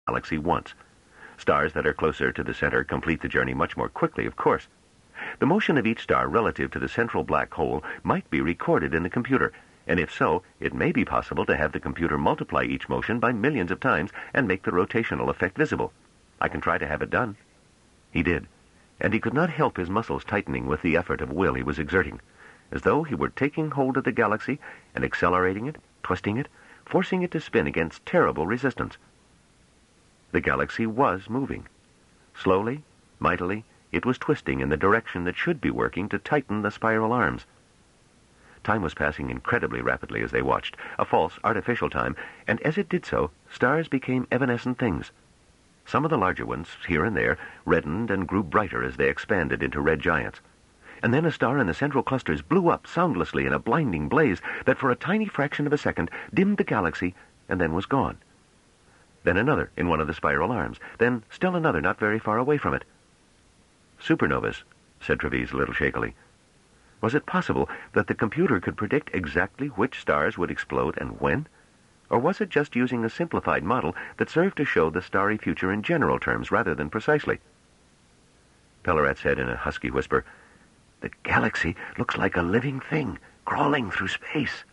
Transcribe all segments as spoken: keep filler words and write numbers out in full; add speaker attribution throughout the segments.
Speaker 1: galaxy once. Stars that are closer to the center complete the journey much more quickly, of course. The motion of each star relative to the central black hole might be recorded in the computer, and if so, it may be possible to have the computer multiply each motion by millions of times and make the rotational effect visible. I can try to have it done." He did, and he could not help his muscles tightening with the effort of will he was exerting, as though he were taking hold of the galaxy and accelerating it, twisting it, forcing it to spin against terrible resistance. The galaxy was moving. Slowly, mightily, it was twisting in the direction that should be working to tighten the spiral arms. Time was passing incredibly rapidly as they watched, a false, artificial time, and as it did so, stars became evanescent things. Some of the larger ones, here and there, reddened and grew brighter as they expanded into red giants. And then a star in the central clusters blew up soundlessly in a blinding blaze that for a tiny fraction of a second dimmed the galaxy and then was gone. Then another in one of the spiral arms, then still another not very far away from it. "Supernovas," said Treves a little shakily. Was it possible that the computer could predict exactly which stars would explode and when? Or was it just using a simplified model that served to show the starry future in general terms rather than precisely? Pellerat said in a husky whisper, "The galaxy looks like a living thing, crawling through space."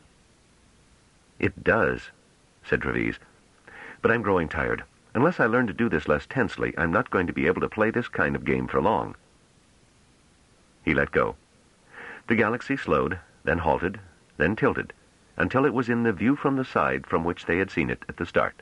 Speaker 1: "It does," said Treves. "But I'm growing tired. Unless I learn to do this less tensely, I'm not going to be able to play this kind of game for long." He let go. The galaxy slowed, then halted, then tilted, until it was in the view from the side from which they had seen it at the start.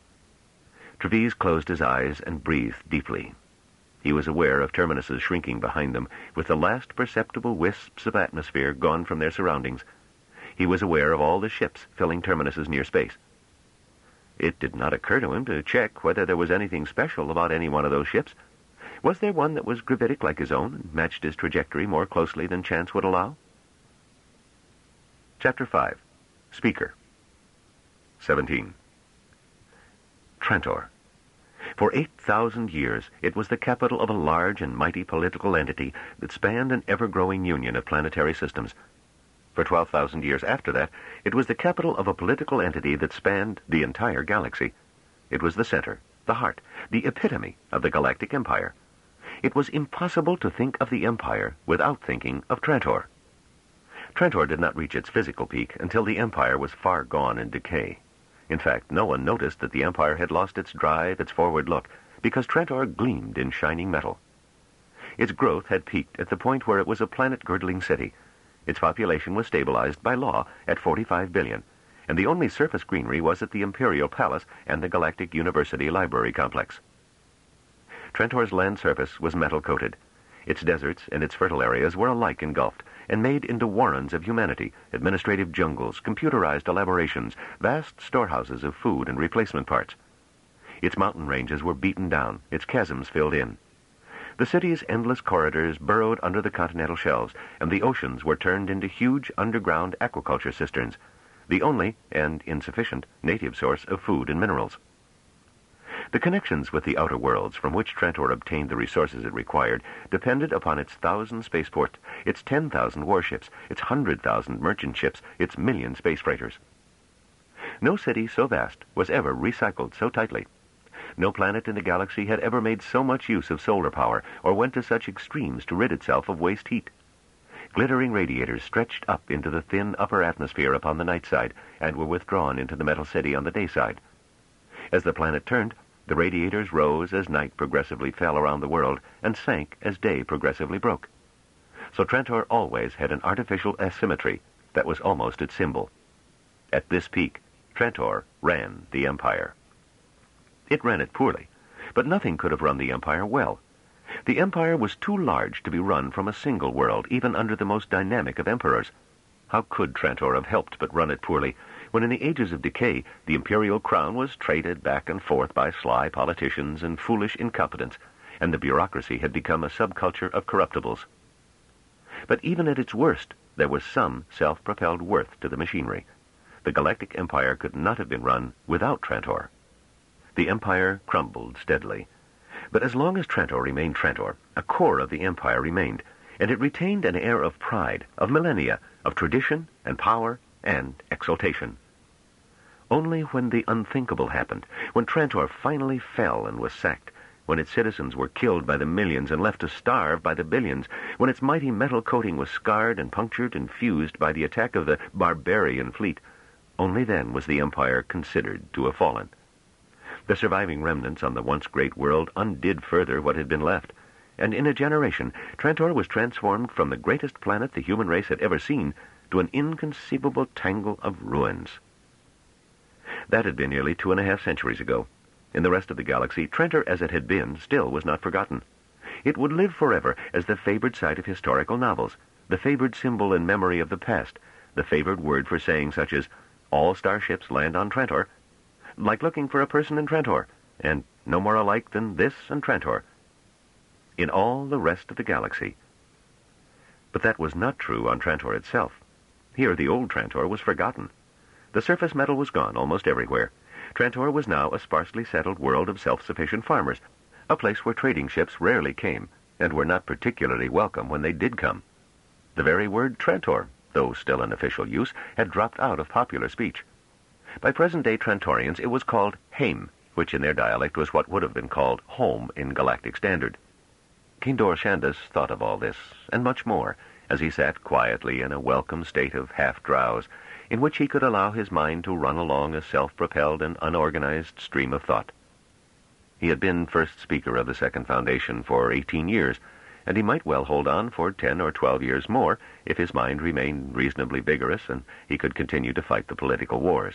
Speaker 1: Treves closed his eyes and breathed deeply. He was aware of Terminus's shrinking behind them, with the last perceptible wisps of atmosphere gone from their surroundings. He was aware of all the ships filling Terminus's near space. It did not occur to him to check whether there was anything special about any one of those ships. Was there one that was gravitic like his own and matched his trajectory more closely than chance would allow? Chapter five. Speaker. seventeen. Trantor. For eight thousand years, it was the capital of a large and mighty political entity that spanned an ever-growing union of planetary systems. For twelve thousand years after that, it was the capital of a political entity that spanned the entire galaxy. It was the center, the heart, the epitome of the galactic empire. It was impossible to think of the empire without thinking of Trantor. Trantor did not reach its physical peak until the empire was far gone in decay. In fact, no one noticed that the empire had lost its drive, its forward look, because Trantor gleamed in shining metal. Its growth had peaked at the point where it was a planet-girdling city. Its population was stabilized by law at forty-five billion, and the only surface greenery was at the Imperial Palace and the Galactic University Library Complex. Trantor's land surface was metal-coated. Its deserts and its fertile areas were alike engulfed and made into warrens of humanity, administrative jungles, computerized elaborations, vast storehouses of food and replacement parts. Its mountain ranges were beaten down, its chasms filled in. The city's endless corridors burrowed under the continental shelves, and the oceans were turned into huge underground aquaculture cisterns, the only, and insufficient, native source of food and minerals. The connections with the outer worlds from which Trantor obtained the resources it required depended upon its thousand spaceports, its ten thousand warships, its hundred thousand merchant ships, its million space freighters. No city so vast was ever recycled so tightly. No planet in the galaxy had ever made so much use of solar power or went to such extremes to rid itself of waste heat. Glittering radiators stretched up into the thin upper atmosphere upon the night side and were withdrawn into the metal city on the day side. As the planet turned, the radiators rose as night progressively fell around the world and sank as day progressively broke. So Trantor always had an artificial asymmetry that was almost its symbol. At this peak, Trantor ran the empire. It ran it poorly, but nothing could have run the empire well. The empire was too large to be run from a single world, even under the most dynamic of emperors. How could Trantor have helped but run it poorly, when in the ages of decay the imperial crown was traded back and forth by sly politicians and foolish incompetents, and the bureaucracy had become a subculture of corruptibles? But even at its worst, there was some self-propelled worth to the machinery. The galactic empire could not have been run without Trantor. The empire crumbled steadily. But as long as Trantor remained Trantor, a core of the empire remained, and it retained an air of pride, of millennia, of tradition and power and exaltation. Only when the unthinkable happened, when Trantor finally fell and was sacked, when its citizens were killed by the millions and left to starve by the billions, when its mighty metal coating was scarred and punctured and fused by the attack of the barbarian fleet, only then was the empire considered to have fallen. The surviving remnants on the once great world undid further what had been left, and in a generation, Trantor was transformed from the greatest planet the human race had ever seen to an inconceivable tangle of ruins. That had been nearly two and a half centuries ago. In the rest of the galaxy, Trantor as it had been still was not forgotten. It would live forever as the favored site of historical novels, the favored symbol and memory of the past, the favored word for saying such as, all starships land on Trantor, like looking for a person in Trantor, and no more alike than this and Trantor, in all the rest of the galaxy. But that was not true on Trantor itself. Here the old Trantor was forgotten. The surface metal was gone almost everywhere. Trantor was now a sparsely settled world of self-sufficient farmers, a place where trading ships rarely came, and were not particularly welcome when they did come. The very word Trantor, though still in official use, had dropped out of popular speech. By present-day Trantorians, it was called Haim, which in their dialect was what would have been called home in galactic standard. Kendor Shandus thought of all this, and much more, as he sat quietly in a welcome state of half-drowse, in which he could allow his mind to run along a self-propelled and unorganized stream of thought. He had been first speaker of the Second Foundation for eighteen years, and he might well hold on for ten or twelve years more if his mind remained reasonably vigorous and he could continue to fight the political wars.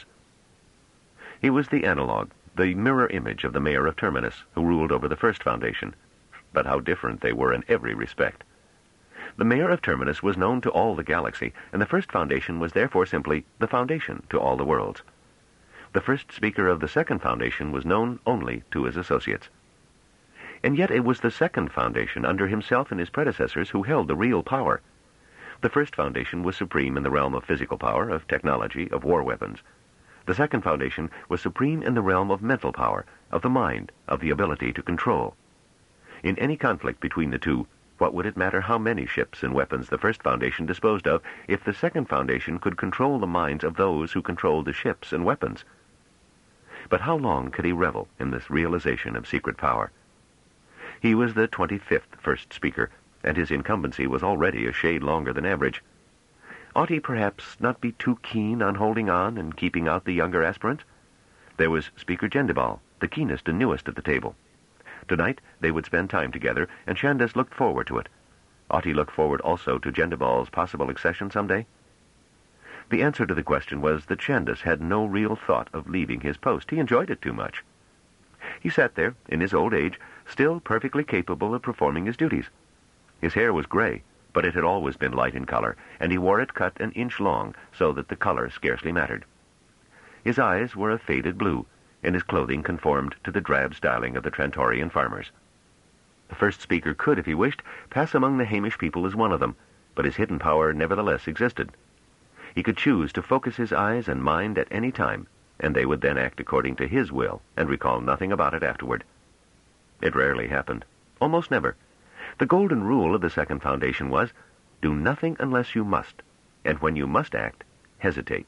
Speaker 1: He was the analog, the mirror image of the mayor of Terminus, who ruled over the First Foundation, but how different they were in every respect. The mayor of Terminus was known to all the galaxy, and the First Foundation was therefore simply the Foundation to all the worlds. The first speaker of the Second Foundation was known only to his associates. And yet it was the Second Foundation, under himself and his predecessors, who held the real power. The First Foundation was supreme in the realm of physical power, of technology, of war weapons. The Second Foundation was supreme in the realm of mental power, of the mind, of the ability to control. In any conflict between the two, what would it matter how many ships and weapons the First Foundation disposed of if the Second Foundation could control the minds of those who controlled the ships and weapons? But how long could he revel in this realization of secret power? He was the twenty-fifth first speaker, and his incumbency was already a shade longer than average. Ought he perhaps not be too keen on holding on and keeping out the younger aspirants? There was Speaker Gendibal, the keenest and newest at the table. Tonight they would spend time together, and Shandus looked forward to it. Ought he look forward also to Gendibal's possible accession someday? The answer to the question was that Shandus had no real thought of leaving his post. He enjoyed it too much. He sat there, in his old age, still perfectly capable of performing his duties. His hair was gray, but it had always been light in color, and he wore it cut an inch long, so that the color scarcely mattered. His eyes were a faded blue, and his clothing conformed to the drab styling of the Trantorian farmers. The first speaker could, if he wished, pass among the Hamish people as one of them, but his hidden power nevertheless existed. He could choose to focus his eyes and mind at any time, and they would then act according to his will and recall nothing about it afterward. It rarely happened, almost never. The golden rule of the Second Foundation was, do nothing unless you must, and when you must act, hesitate.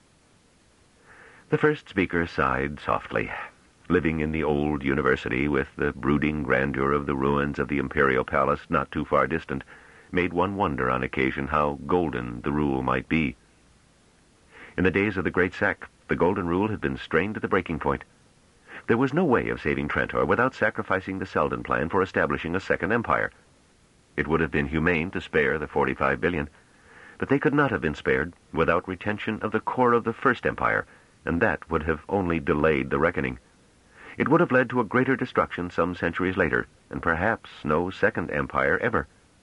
Speaker 1: The first speaker sighed softly. Living in the old university with the brooding grandeur of the ruins of the imperial palace not too far distant made one wonder on occasion how golden the rule might be. In the days of the Great Sack, the golden rule had been strained to the breaking point. There was no way of saving Trantor without sacrificing the Selden plan for establishing a second empire. It would have been humane to spare the forty-five billion, but they could not have been spared without retention of the core of the First Empire, and that would have only delayed the reckoning. It would have led to a greater destruction some centuries later, and perhaps no second empire ever.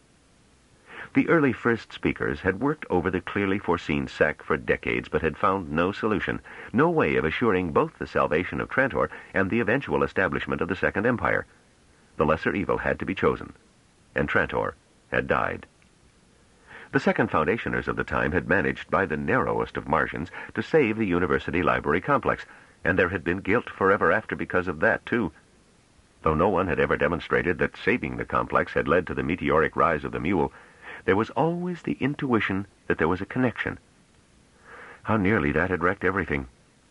Speaker 1: The early first speakers had worked over the clearly foreseen sack for decades, but had found no solution, no way of assuring both the salvation of Trantor and the eventual establishment of the Second Empire. The lesser evil had to be chosen, and Trantor had died. The Second Foundationers of the time had managed, by the narrowest of margins, to save the university library complex, and there had been guilt forever after because of that, too. Though no one had ever demonstrated that saving the complex had led to the meteoric rise of the mule, there was always the intuition that there was a connection. How nearly that had wrecked everything.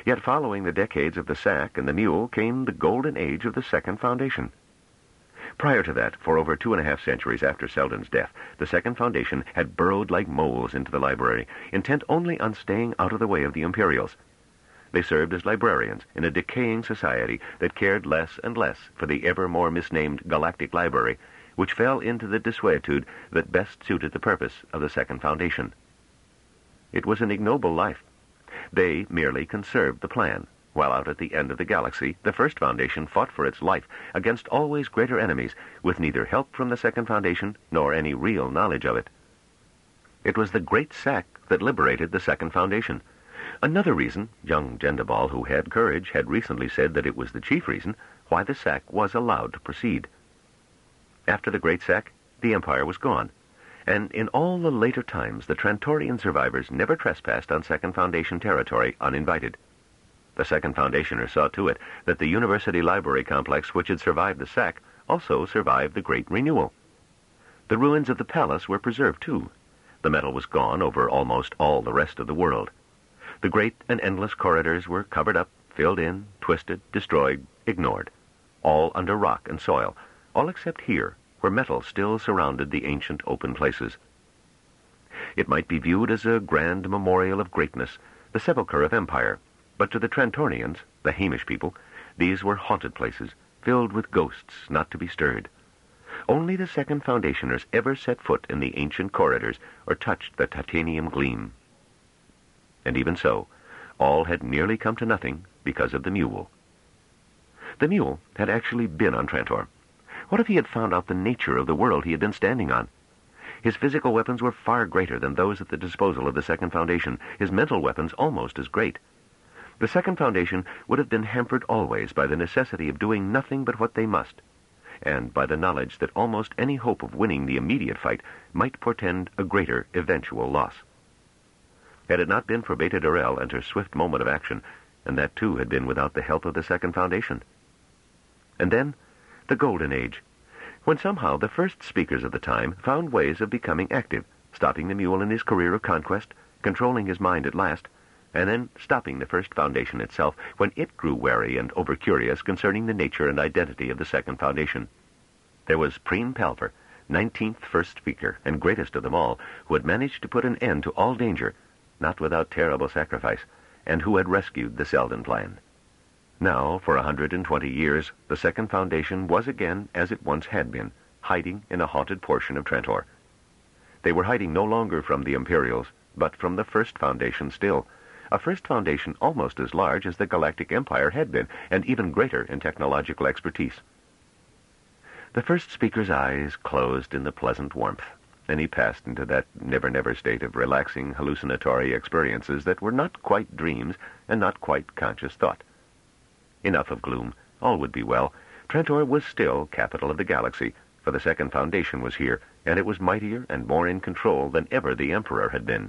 Speaker 1: Yet following the decades of the sack and the mule came the golden age of the Second Foundation. Prior to that, for over two and a half centuries after Selden's death, the Second Foundation had burrowed like moles into the library, intent only on staying out of the way of the Imperials. They served as librarians in a decaying society that cared less and less for the ever more misnamed Galactic Library, which fell into the desuetude that best suited the purpose of the Second Foundation. It was an ignoble life. They merely conserved the plan, while out at the end of the galaxy, the First Foundation fought for its life against always greater enemies, with neither help from the Second Foundation nor any real knowledge of it. It was the Great Sack that liberated the Second Foundation. Another reason, young Gendebal, who had courage, had recently said that it was the chief reason why the sack was allowed to proceed. After the Great Sack, the Empire was gone, and in all the later times the Trantorian survivors never trespassed on Second Foundation territory uninvited. The Second Foundationers saw to it that the University Library complex which had survived the sack also survived the Great Renewal. The ruins of the palace were preserved too. The metal was gone over almost all the rest of the world. The great and endless corridors were covered up, filled in, twisted, destroyed, ignored, all under rock and soil, all except here, where metal still surrounded the ancient open places. It might be viewed as a grand memorial of greatness, the sepulchre of empire, but to the Trantorians, the Hamish people, these were haunted places, filled with ghosts not to be stirred. Only the Second Foundationers ever set foot in the ancient corridors or touched the titanium gleam. And even so, all had nearly come to nothing because of the mule. The mule had actually been on Trantor. What if he had found out the nature of the world he had been standing on? His physical weapons were far greater than those at the disposal of the Second Foundation, his mental weapons almost as great. The Second Foundation would have been hampered always by the necessity of doing nothing but what they must, and by the knowledge that almost any hope of winning the immediate fight might portend a greater eventual loss. Had it not been for Beta Durrell and her swift moment of action, and that too had been without the help of the Second Foundation. And then, the Golden Age, when somehow the first speakers of the time found ways of becoming active, stopping the mule in his career of conquest, controlling his mind at last, and then stopping the First Foundation itself when it grew wary and over-curious concerning the nature and identity of the Second Foundation. There was Preen Palver, nineteenth First Speaker, and greatest of them all, who had managed to put an end to all danger, not without terrible sacrifice, and who had rescued the Selden plan. Now, for a hundred and twenty years, the Second Foundation was again as it once had been, hiding in a haunted portion of Trantor. They were hiding no longer from the Imperials, but from the First Foundation still, a First Foundation almost as large as the Galactic Empire had been, and even greater in technological expertise. The first speaker's eyes closed in the pleasant warmth, and he passed into that never-never state of relaxing, hallucinatory experiences that were not quite dreams and not quite conscious thought. Enough of gloom. All would be well. Trantor was still capital of the galaxy, for the Second Foundation was here, and it was mightier and more in control than ever the Emperor had been.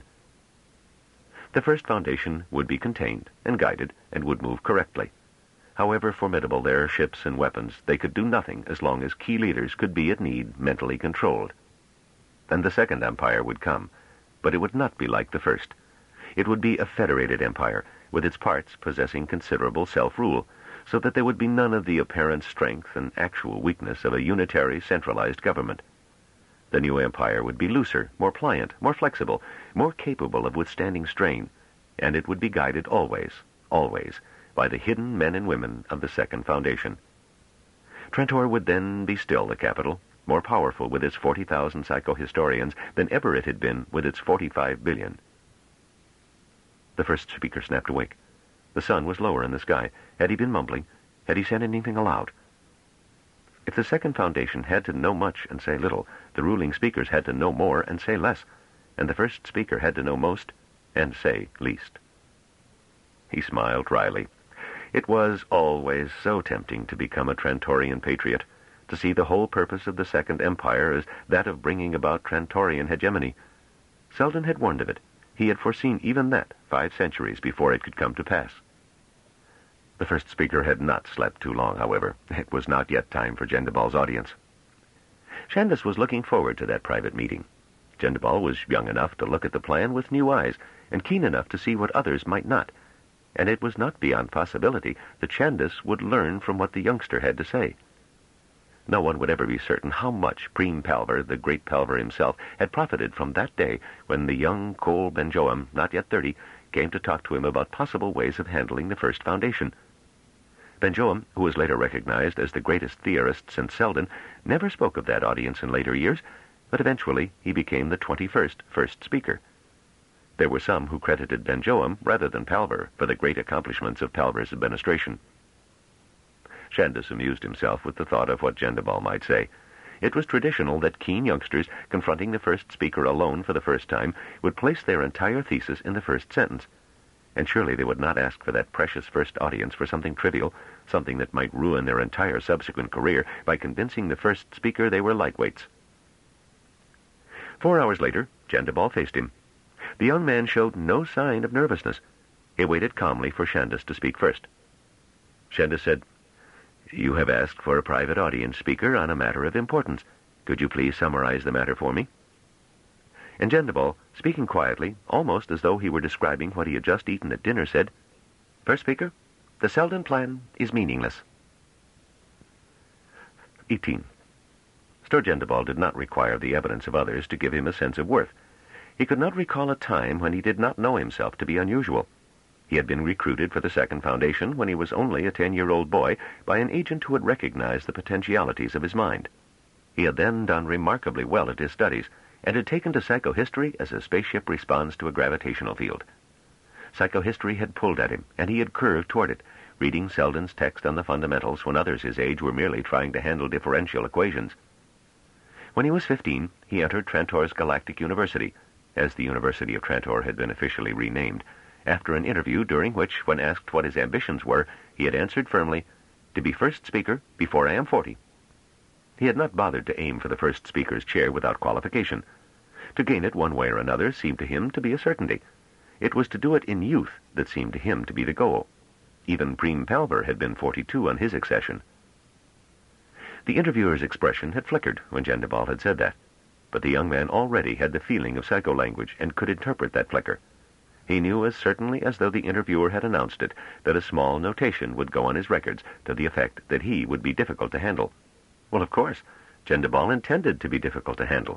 Speaker 1: The First Foundation would be contained and guided and would move correctly. However formidable their ships and weapons, they could do nothing as long as key leaders could be at need mentally controlled. Then the Second Empire would come, but it would not be like the First. It would be a federated empire, with its parts possessing considerable self-rule, so that there would be none of the apparent strength and actual weakness of a unitary, centralized government. The new empire would be looser, more pliant, more flexible, more capable of withstanding strain, and it would be guided always, always, by the hidden men and women of the Second Foundation. Trantor would then be still the capital, more powerful with its forty thousand psychohistorians than ever it had been with its forty-five billion. The first speaker snapped awake. The sun was lower in the sky. Had he been mumbling? Had he said anything aloud? If the Second Foundation had to know much and say little, the ruling speakers had to know more and say less, and the first speaker had to know most and say least. He smiled wryly. It was always so tempting to become a Trantorian patriot, to see the whole purpose of the Second Empire as that of bringing about Trantorian hegemony. Selden had warned of it. He had foreseen even that five centuries before it could come to pass. The first speaker had not slept too long, however. It was not yet time for Gendebal's audience. Shandus was looking forward to that private meeting. Gendebal was young enough to look at the plan with new eyes, and keen enough to see what others might not. and it was not beyond possibility that Shandus would learn from what the youngster had to say. No one would ever be certain how much Preem Palver, the great Palver himself, had profited from that day when the young Cole Benjoam, not yet thirty, came to talk to him about possible ways of handling the First Foundation. Benjoam, who was later recognized as the greatest theorist since Selden, never spoke of that audience in later years, but eventually he became the twenty-first First Speaker. There were some who credited Benjoam rather than Palver for the great accomplishments of Palver's administration. Shandus amused himself with the thought of what Gendebal might say. It was traditional that keen youngsters, confronting the First Speaker alone for the first time, would place their entire thesis in the first sentence. And surely they would not ask for that precious first audience for something trivial, something that might ruin their entire subsequent career by convincing the First Speaker they were lightweights. Four hours later, Gendebal faced him. The young man showed no sign of nervousness. He waited calmly for Shandus to speak first. Shandus said, "You have asked for a private audience, Speaker, on a matter of importance. Could you please summarize the matter for me?" And Gendebal, speaking quietly, almost as though he were describing what he had just eaten at dinner, said, "First Speaker, the Selden plan is meaningless." eighteen. Sturgendebal did not require the evidence of others to give him a sense of worth. He could not recall a time when he did not know himself to be unusual. He had been recruited for the Second Foundation when he was only a ten-year-old boy by an agent who had recognized the potentialities of his mind. He had then done remarkably well at his studies, and had taken to psychohistory as a spaceship responds to a gravitational field. Psychohistory had pulled at him, and he had curved toward it, reading Selden's text on the fundamentals when others his age were merely trying to handle differential equations. When he was fifteen, he entered Trantor's Galactic University, as the University of Trantor had been officially renamed, after an interview during which, when asked what his ambitions were, he had answered firmly, "To be First Speaker before I am forty." He had not bothered to aim for the First Speaker's chair without qualification. To gain it one way or another seemed to him to be a certainty. It was to do it in youth that seemed to him to be the goal. Even Preem Palver had been forty-two on his accession. The interviewer's expression had flickered when Gendebal had said that, but the young man already had the feeling of psycholanguage and could interpret that flicker. He knew as certainly as though the interviewer had announced it that a small notation would go on his records to the effect that he would be difficult to handle. Well, of course, Gendebal intended to be difficult to handle.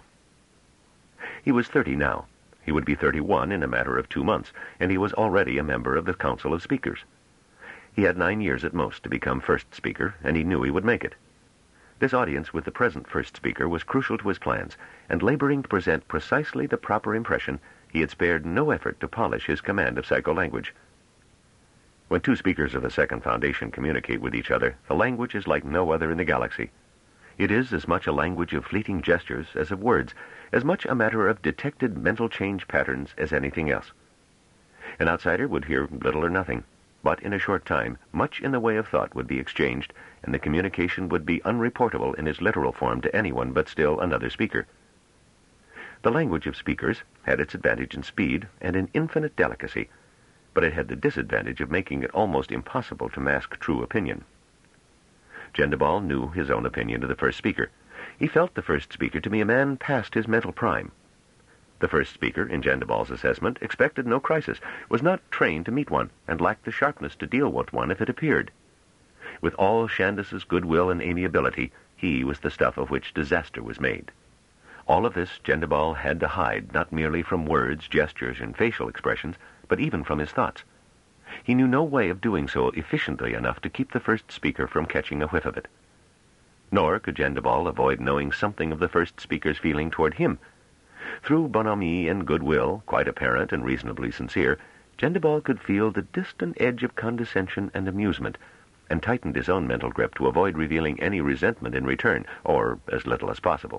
Speaker 1: He was thirty now. He would be thirty-one in a matter of two months, and he was already a member of the Council of Speakers. He had nine years at most to become First Speaker, and he knew he would make it. This audience with the present First Speaker was crucial to his plans, and laboring to present precisely the proper impression, he had spared no effort to polish his command of psycholanguage. When two speakers of the Second Foundation communicate with each other, the language is like no other in the galaxy. It is as much a language of fleeting gestures as of words, as much a matter of detected mental change patterns as anything else. An outsider would hear little or nothing, but in a short time, much in the way of thought would be exchanged, and the communication would be unreportable in its literal form to anyone but still another speaker. The language of speakers had its advantage in speed and in infinite delicacy, but it had the disadvantage of making it almost impossible to mask true opinion. Gendebal knew his own opinion of the First Speaker. He felt the First Speaker to be a man past his mental prime. The First Speaker, in Gendebal's assessment, expected no crisis, was not trained to meet one, and lacked the sharpness to deal with one if it appeared. With all Shandus's goodwill and amiability, he was the stuff of which disaster was made. All of this Gendebal had to hide, not merely from words, gestures, and facial expressions, but even from his thoughts. He knew no way of doing so efficiently enough to keep the First Speaker from catching a whiff of it. Nor could Gendebal avoid knowing something of the First Speaker's feeling toward him. Through bonhomie and goodwill, quite apparent and reasonably sincere, Gendebal could feel the distant edge of condescension and amusement, and tightened his own mental grip to avoid revealing any resentment in return, or as little as possible.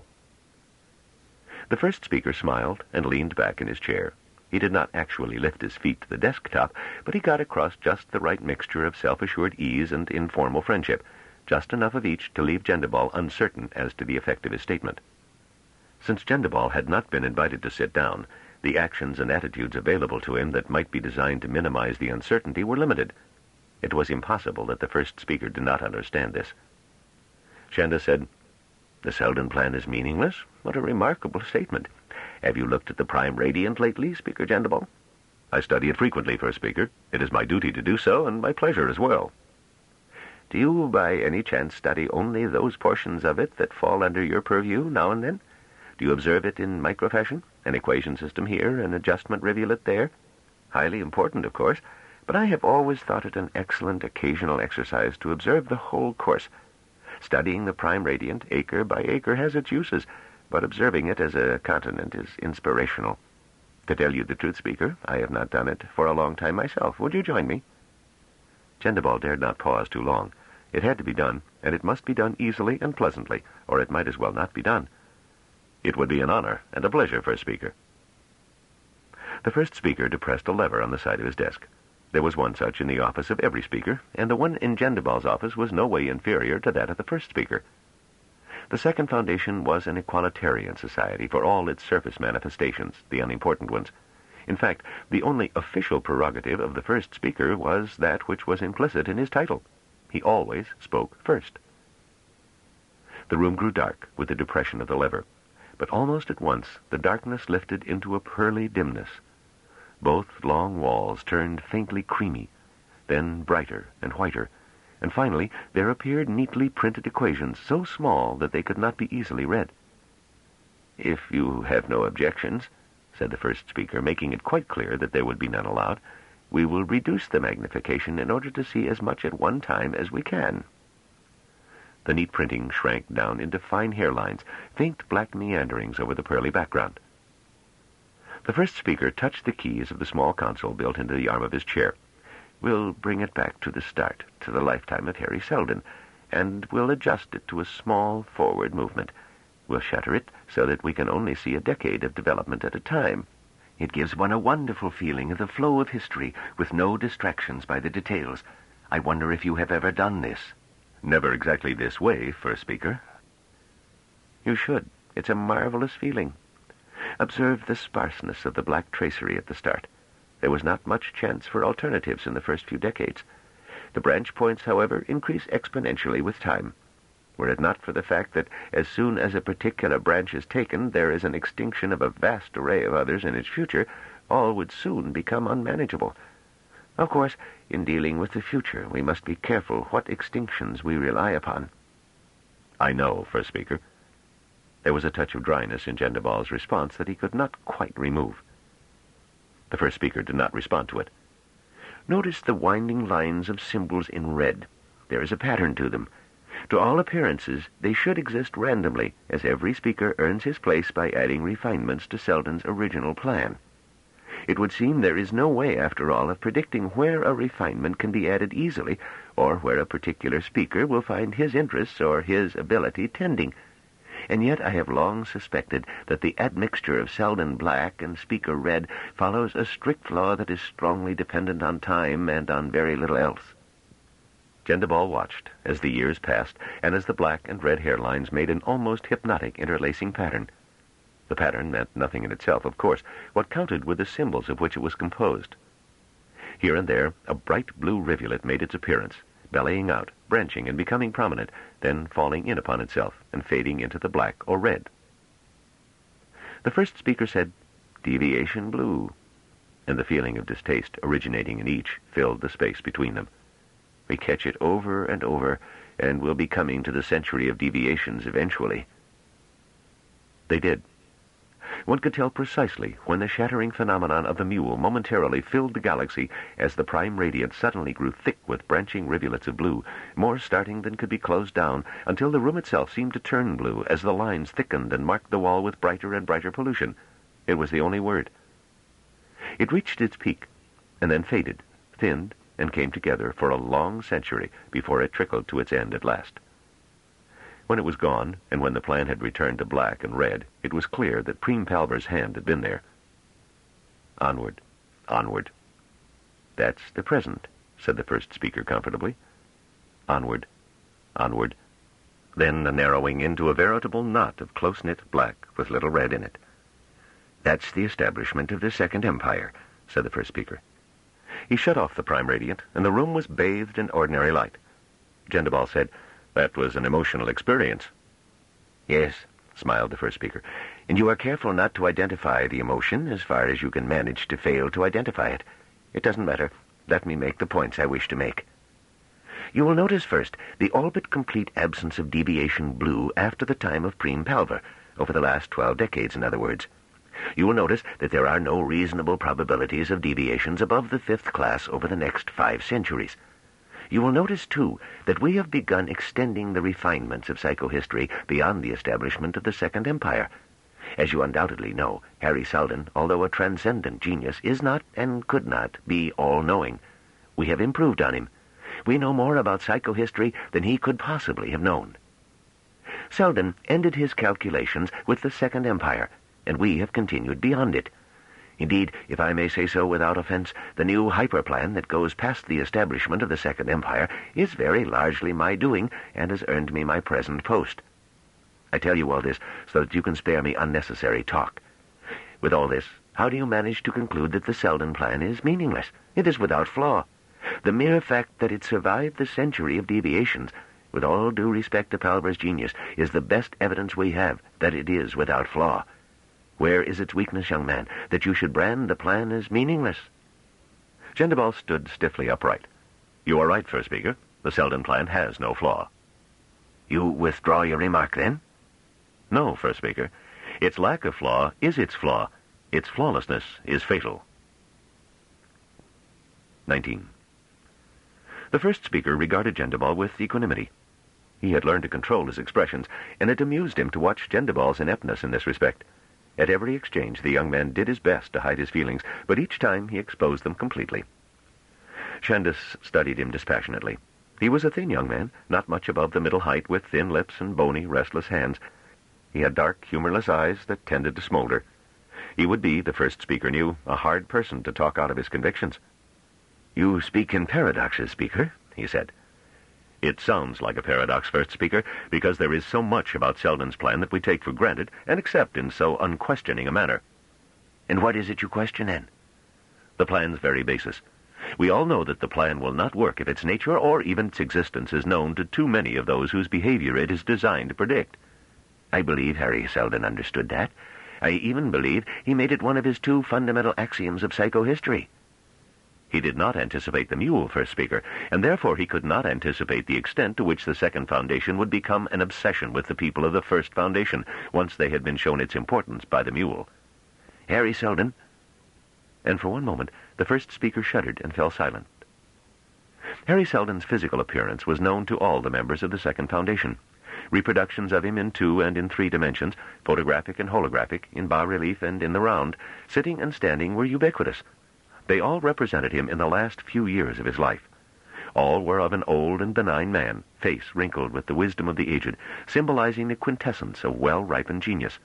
Speaker 1: The First Speaker smiled and leaned back in his chair. He did not actually lift his feet to the desktop, but he got across just the right mixture of self-assured ease and informal friendship, just enough of each to leave Gendebal uncertain as to the effect of his statement. Since Gendebal had not been invited to sit down, the actions and attitudes available to him that might be designed to minimize the uncertainty were limited. It was impossible that the First Speaker did not understand this. Shandus said, "The Selden plan is meaningless? What a remarkable statement. Have you looked at the prime radiant lately, Speaker Gendebal?" I study it frequently, First Speaker. It is my duty to do so, and my pleasure as well. Do you, by any chance, study only those portions of it that fall under your purview now and then? Do you observe it in microfashion? An equation system here, an adjustment rivulet there? Highly important, of course, but I have always thought it an excellent occasional exercise to observe the whole course. Studying the prime radiant, acre by acre, has its uses, but observing it as a continent is inspirational. To tell you the truth, Speaker, I have not done it for a long time myself. Would you join me? Gendebal dared not pause too long. It had to be done, and it must be done easily and pleasantly, or it might as well not be done. It would be an honor and a pleasure, First Speaker. The First Speaker depressed a lever on the side of his desk. There was one such in the office of every speaker, and the one in Gendebal's office was no way inferior to that of the First Speaker. The Second Foundation was an equalitarian society for all its surface manifestations, the unimportant ones. In fact, the only official prerogative of the First Speaker was that which was implicit in his title. He always spoke first. The room grew dark with the depression of the lever, but almost at once the darkness lifted into a pearly dimness. Both long walls turned faintly creamy, then brighter and whiter, and finally there appeared neatly printed equations so small that they could not be easily read. "If you have no objections," said the First Speaker, making it quite clear that there would be none allowed, "we will reduce the magnification in order to see as much at one time as we can." The neat printing shrank down into fine hairlines, faint black meanderings over the pearly background. The First Speaker touched the keys of the small console built into the arm of his chair. "We'll bring it back to the start, to the lifetime of Harry Seldon, and we'll adjust it to a small forward movement. We'll shutter it so that we can only see a decade of development at a time. It gives one a wonderful feeling of the flow of history, with no distractions by the details. I wonder if you have ever done this." "Never exactly this way, First Speaker." "You should. It's a marvelous feeling. Observe the sparseness of the black tracery at the start. There was not much chance for alternatives in the first few decades. The branch points, however, increase exponentially with time. Were it not for the fact that as soon as a particular branch is taken, there is an extinction of a vast array of others in its future, all would soon become unmanageable. Of course, in dealing with the future, we must be careful what extinctions we rely upon." "I know, First Speaker." There was a touch of dryness in Gendebal's response that he could not quite remove. The First Speaker did not respond to it. "Notice the winding lines of symbols in red. There is a pattern to them. To all appearances, they should exist randomly, as every speaker earns his place by adding refinements to Seldon's original plan. It would seem there is no way, after all, of predicting where a refinement can be added easily, or where a particular speaker will find his interests or his ability tending. And yet I have long suspected that the admixture of Seldon Black and Speaker Red follows a strict law that is strongly dependent on time and on very little else." Gendebal watched as the years passed and as the black and red hairlines made an almost hypnotic interlacing pattern. The pattern meant nothing in itself, of course. What counted were the symbols of which it was composed. Here and there, a bright blue rivulet made its appearance, bellying out, branching and becoming prominent, then falling in upon itself and fading into the black or red. The First Speaker said, "Deviation blue," and the feeling of distaste originating in each filled the space between them. "We catch it over and over, and we'll be coming to the century of deviations eventually." They did. One could tell precisely when the shattering phenomenon of the mule momentarily filled the galaxy as the prime radiance suddenly grew thick with branching rivulets of blue, more starting than could be closed down, until the room itself seemed to turn blue as the lines thickened and marked the wall with brighter and brighter pollution. It was the only word. It reached its peak, and then faded, thinned, and came together for a long century before it trickled to its end at last. When it was gone, and when the plan had returned to black and red, it was clear that Prem Palver's hand had been there. Onward, onward. "That's the present," said the First Speaker comfortably. Onward, onward. Then the narrowing into a veritable knot of close-knit black with little red in it. "That's the establishment of the Second Empire," said the First Speaker. He shut off the prime radiant, and the room was bathed in ordinary light. Gendebal said, "That was an emotional experience." "Yes," smiled the First Speaker. and you are careful not to identify the emotion as far as you can manage to fail to identify it. It doesn't matter. Let me make the points I wish to make. You will notice first the all but complete absence of deviation blue after the time of Priem Pulver, over the last twelve decades, in other words. You will notice that there are no reasonable probabilities of deviations above the fifth class over the next five centuries. You will notice, too, that we have begun extending the refinements of psychohistory beyond the establishment of the Second Empire. As you undoubtedly know, Harry Seldon, although a transcendent genius, is not and could not be all-knowing. We have improved on him. We know more about psychohistory than he could possibly have known. Seldon ended his calculations with the Second Empire, and we have continued beyond it. Indeed, if I may say so without offense, the new hyperplan that goes past the establishment of the Second Empire is very largely my doing and has earned me my present post. I tell you all this so that you can spare me unnecessary talk. With all this, how do you manage to conclude that the Seldon plan is meaningless? It is without flaw. The mere fact that it survived the century of deviations, with all due respect to Pulver's genius, is the best evidence we have that it is without flaw. Where is its weakness, young man, that you should brand the plan as meaningless? Gendebal stood stiffly upright. You are right, First Speaker. The Seldon plan has no flaw. You withdraw your remark, then? No, First Speaker. Its lack of flaw is its flaw. Its flawlessness is fatal. nineteen. The First Speaker regarded Gendebal with equanimity. He had learned to control his expressions, and it amused him to watch Gendebal's ineptness in this respect. At every exchange, the young man did his best to hide his feelings, but each time he exposed them completely. Shandus studied him dispassionately. He was a thin young man, not much above the middle height, with thin lips and bony, restless hands. He had dark, humorless eyes that tended to smolder. He would be, the First Speaker knew, a hard person to talk out of his convictions. "You speak in paradoxes, Speaker," he said. "It sounds like a paradox, First Speaker, because there is so much about Seldon's plan that we take for granted and accept in so unquestioning a manner." "And what is it you question, then?" "The plan's very basis. We all know that the plan will not work if its nature or even its existence is known to too many of those whose behavior it is designed to predict." "I believe Harry Seldon understood that. I even believe he made it one of his two fundamental axioms of psychohistory." "He did not anticipate the mule, First Speaker, and therefore he could not anticipate the extent to which the Second Foundation would become an obsession with the people of the First Foundation, once they had been shown its importance by the mule." "Harry Seldon—" And for one moment the First Speaker shuddered and fell silent. Harry Seldon's physical appearance was known to all the members of the Second Foundation. Reproductions of him in two and in three dimensions, photographic and holographic, in bas-relief and in the round, sitting and standing, were ubiquitous. They all represented him in the last few years of his life. All were of an old and benign man, face wrinkled with the wisdom of the aged, symbolizing the quintessence of well-ripened genius.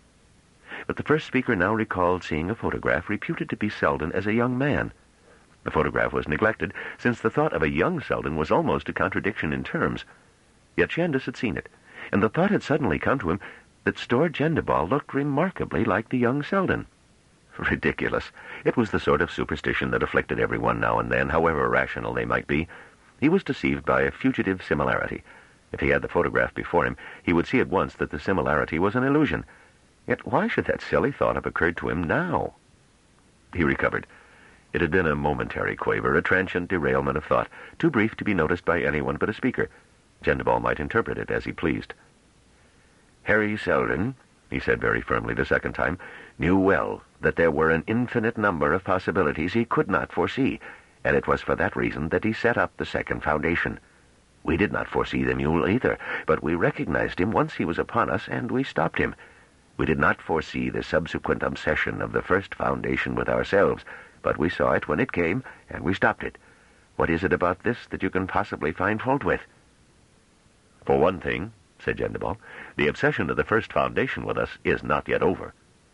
Speaker 1: But the First Speaker now recalled seeing a photograph reputed to be Seldon as a young man. The photograph was neglected, since the thought of a young Seldon was almost a contradiction in terms. Yet Shandus had seen it, and the thought had suddenly come to him that Storr Gendebal looked remarkably like the young Seldon. Ridiculous. It was the sort of superstition that afflicted everyone now and then, however rational they might be. He was deceived by a fugitive similarity. If he had the photograph before him, he would see at once that the similarity was an illusion. Yet why should that silly thought have occurred to him now? He recovered. It had been a momentary quaver, a transient derailment of thought, too brief to be noticed by anyone but a speaker. Gendebal might interpret it as he pleased. "Harry Seldon," he said very firmly the second time, "knew well that there were an infinite number of possibilities he could not foresee, and it was for that reason that he set up the Second Foundation. We did not foresee the mule either, but we recognized him once he was upon us, and we stopped him. We did not foresee the subsequent obsession of the First Foundation with ourselves, but we saw it when it came, and we stopped it. What is it about this that you can possibly find fault with?" "For one thing," said Gendebal, "the obsession of the First Foundation with us is not yet over."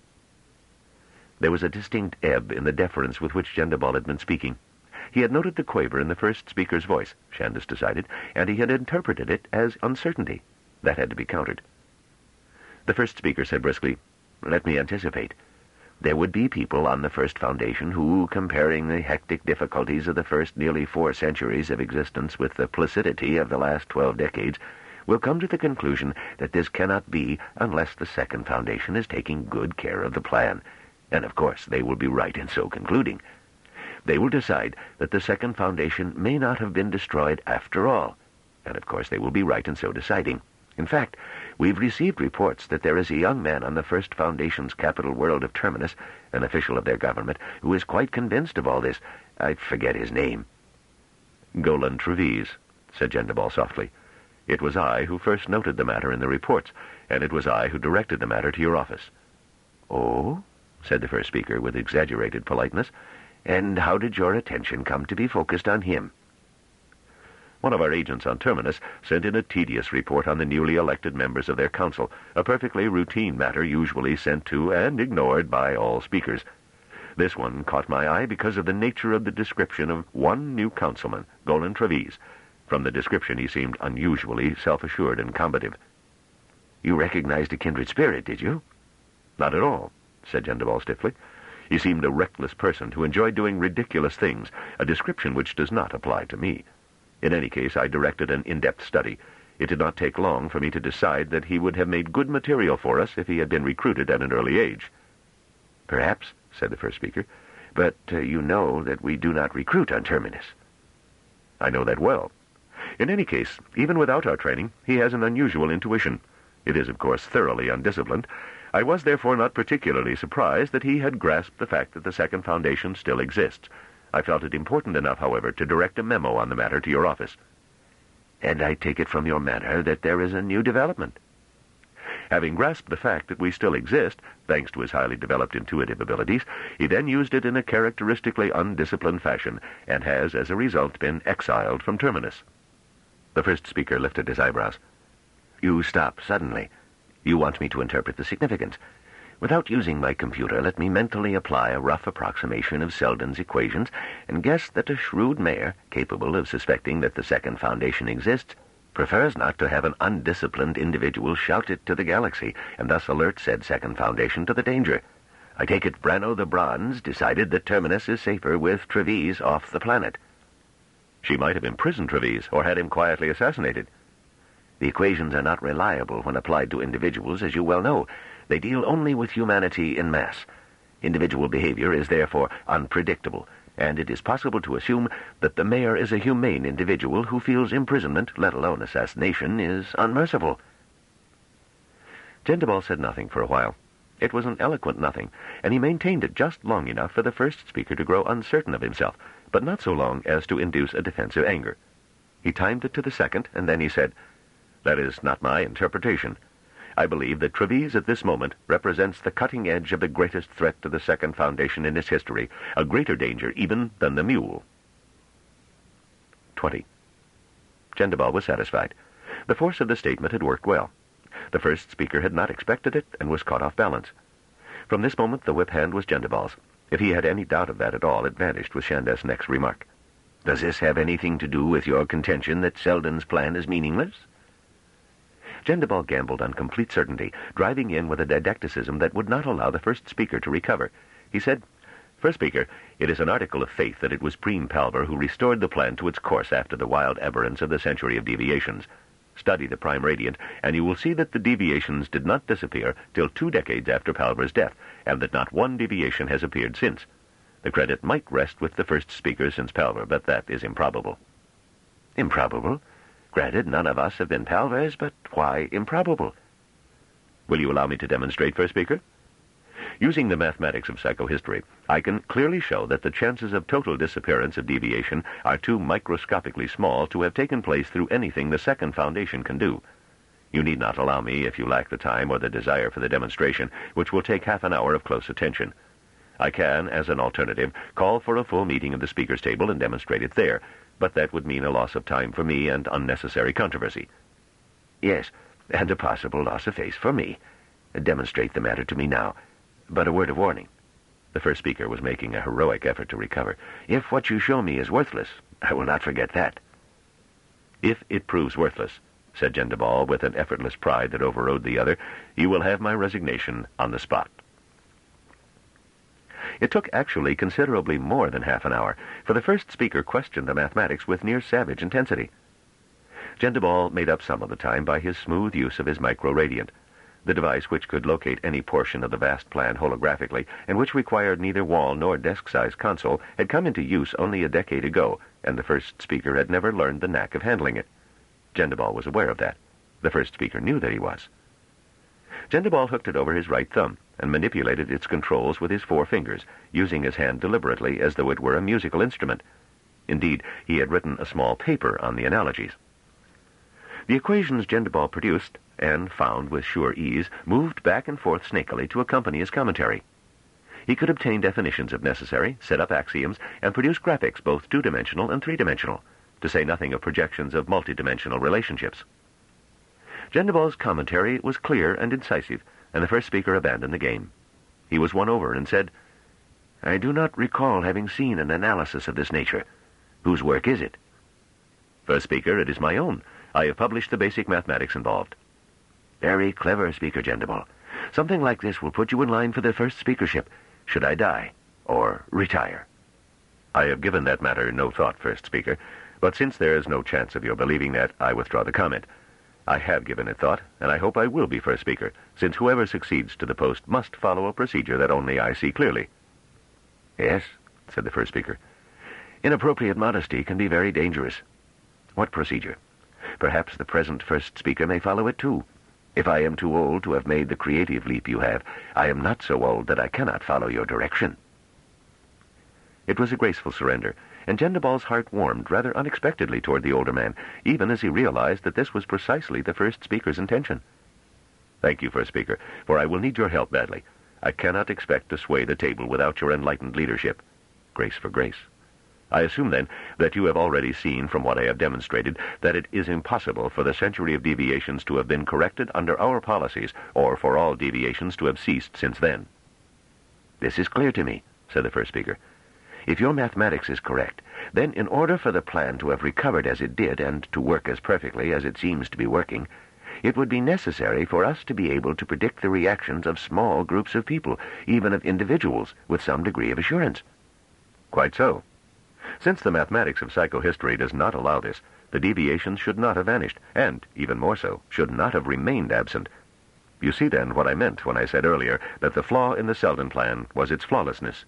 Speaker 1: There was a distinct ebb in the deference with which Gendebal had been speaking. He had noted the quaver in the First Speaker's voice, Shandus decided, and he had interpreted it as uncertainty. That had to be countered. The First Speaker said briskly, "Let me anticipate. There would be people on the First Foundation who, comparing the hectic difficulties of the first nearly four centuries of existence with the placidity of the last twelve decades, will come to the conclusion that this cannot be unless the Second Foundation is taking good care of the plan. And of course, they will be right in so concluding. They will decide that the Second Foundation may not have been destroyed after all. And of course, they will be right in so deciding. In fact, we've received reports that there is a young man on the First Foundation's capital world of Terminus, an official of their government, who is quite convinced of all this. I forget his name. Golan Trevize, said Gendebal softly. It was I who first noted the matter in the reports, and it was I who directed the matter to your office. Oh, said the first speaker with exaggerated politeness, and how did your attention come to be focused on him? One of our agents on Terminus sent in a tedious report on the newly elected members of their council, a perfectly routine matter usually sent to and ignored by all speakers. This one caught my eye because of the nature of the description of one new councilman, Golan Trevize. From the description, he seemed unusually self-assured and combative. You recognized a kindred spirit, did you? Not at all, said Gendebal stiffly. He seemed a reckless person who enjoyed doing ridiculous things, a description which does not apply to me. In any case, I directed an in-depth study. It did not take long for me to decide that he would have made good material for us if he had been recruited at an early age. Perhaps, said the first speaker, but uh, you know that we do not recruit on Terminus. I know that well. In any case, even without our training, he has an unusual intuition. It is, of course, thoroughly undisciplined. I was therefore not particularly surprised that he had grasped the fact that the Second Foundation still exists. I felt it important enough, however, to direct a memo on the matter to your office. And I take it from your manner that there is a new development. Having grasped the fact that we still exist, thanks to his highly developed intuitive abilities, he then used it in a characteristically undisciplined fashion, and has, as a result, been exiled from Terminus. The first speaker lifted his eyebrows. You stop suddenly. You want me to interpret the significance. Without using my computer, let me mentally apply a rough approximation of Selden's equations and guess that a shrewd mayor, capable of suspecting that the Second Foundation exists, prefers not to have an undisciplined individual shout it to the galaxy and thus alert said Second Foundation to the danger. I take it Branno the Bronze decided that Terminus is safer with Trevize off the planet. She might have imprisoned Trevize or had him quietly assassinated. The equations are not reliable when applied to individuals, as you well know. They deal only with humanity in mass. Individual behavior is therefore unpredictable, and it is possible to assume that the mayor is a humane individual who feels imprisonment, let alone assassination, is unmerciful. Gendebal said nothing for a while. It was an eloquent nothing, and he maintained it just long enough for the first speaker to grow uncertain of himself, but not so long as to induce a defensive anger. He timed it to the second, and then he said, That is not my interpretation. I believe that Trevize at this moment represents the cutting edge of the greatest threat to the Second Foundation in its history, a greater danger even than the mule. Twenty. Gendebal was satisfied. The force of the statement had worked well. The first speaker had not expected it and was caught off balance. From this moment the whip hand was Gendebal's. If he had any doubt of that at all, it vanished with Shandef's next remark. Does this have anything to do with your contention that Selden's plan is meaningless? Gendebal gambled on complete certainty, driving in with a didacticism that would not allow the first speaker to recover. He said, First speaker, it is an article of faith that it was Preen Palver who restored the plan to its course after the wild aberrance of the century of deviations. Study the Prime Radiant, and you will see that the deviations did not disappear till two decades after Palver's death, and that not one deviation has appeared since. The credit might rest with the first speaker since Palver, but that is improbable. Improbable? Granted, none of us have been Palvers, but why improbable? Will you allow me to demonstrate, first speaker? Using the mathematics of psychohistory, I can clearly show that the chances of total disappearance of deviation are too microscopically small to have taken place through anything the Second Foundation can do. You need not allow me if you lack the time or the desire for the demonstration, which will take half an hour of close attention. I can, as an alternative, call for a full meeting of the speaker's table and demonstrate it there, but that would mean a loss of time for me and unnecessary controversy. Yes, and a possible loss of face for me. Demonstrate the matter to me now. But a word of warning. The first speaker was making a heroic effort to recover. If what you show me is worthless, I will not forget that. If it proves worthless, said Gendebal with an effortless pride that overrode the other, you will have my resignation on the spot. It took actually considerably more than half an hour, for the first speaker questioned the mathematics with near savage intensity. Gendebal made up some of the time by his smooth use of his micro-radiant, the device which could locate any portion of the vast plan holographically, and which required neither wall nor desk-sized console, had come into use only a decade ago, and the first speaker had never learned the knack of handling it. Gendebal was aware of that. The first speaker knew that he was. Gendebal hooked it over his right thumb and manipulated its controls with his four fingers, using his hand deliberately as though it were a musical instrument. Indeed, he had written a small paper on the analogies. The equations Gendebal produced, and found with sure ease, moved back and forth snakily to accompany his commentary. He could obtain definitions if necessary, set up axioms, and produce graphics both two-dimensional and three-dimensional, to say nothing of projections of multidimensional relationships. Gendebal's commentary was clear and incisive, and the first speaker abandoned the game. He was won over and said, "I do not recall having seen an analysis of this nature. Whose work is it?" "First speaker, it is my own. I have published the basic mathematics involved." "Very clever, Speaker Gendebal. Something like this will put you in line for the first speakership, should I die, or retire." "I have given that matter no thought, First Speaker, but since there is no chance of your believing that, I withdraw the comment. I have given it thought, and I hope I will be First Speaker, since whoever succeeds to the post must follow a procedure that only I see clearly." "Yes," said the First Speaker. "Inappropriate modesty can be very dangerous." "What procedure? Perhaps the present First Speaker may follow it too. If I am too old to have made the creative leap you have, I am not so old that I cannot follow your direction." It was a graceful surrender, and Gendebal's heart warmed rather unexpectedly toward the older man, even as he realized that this was precisely the First Speaker's intention. "Thank you, First Speaker, for I will need your help badly. I cannot expect to sway the table without your enlightened leadership." Grace for grace. "I assume, then, that you have already seen from what I have demonstrated that it is impossible for the century of deviations to have been corrected under our policies, or for all deviations to have ceased since then." "This is clear to me," said the First Speaker. "If your mathematics is correct, then in order for the plan to have recovered as it did and to work as perfectly as it seems to be working, it would be necessary for us to be able to predict the reactions of small groups of people, even of individuals, with some degree of assurance." "Quite so. Since the mathematics of psychohistory does not allow this, the deviations should not have vanished, and, even more so, should not have remained absent. You see, then, what I meant when I said earlier that the flaw in the Selden plan was its flawlessness."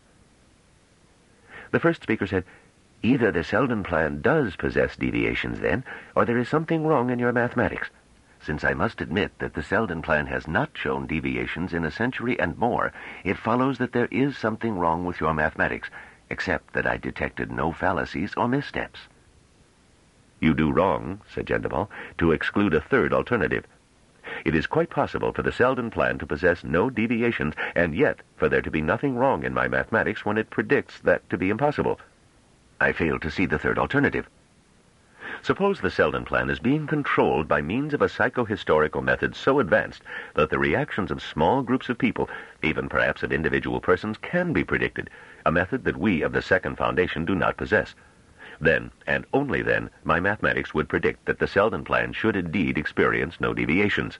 Speaker 1: The First Speaker said, "Either the Selden plan does possess deviations, then, or there is something wrong in your mathematics. Since I must admit that the Selden plan has not shown deviations in a century and more, it follows that there is something wrong with your mathematics, except that I detected no fallacies or missteps." "You do wrong," said Gendebal, "to exclude a third alternative. It is quite possible for the Selden plan to possess no deviations, and yet for there to be nothing wrong in my mathematics when it predicts that to be impossible." "I fail to see the third alternative." "Suppose the Selden plan is being controlled by means of a psychohistorical method so advanced that the reactions of small groups of people, even perhaps of individual persons, can be predicted, a method that we of the Second Foundation do not possess. Then, and only then, my mathematics would predict that the Selden plan should indeed experience no deviations."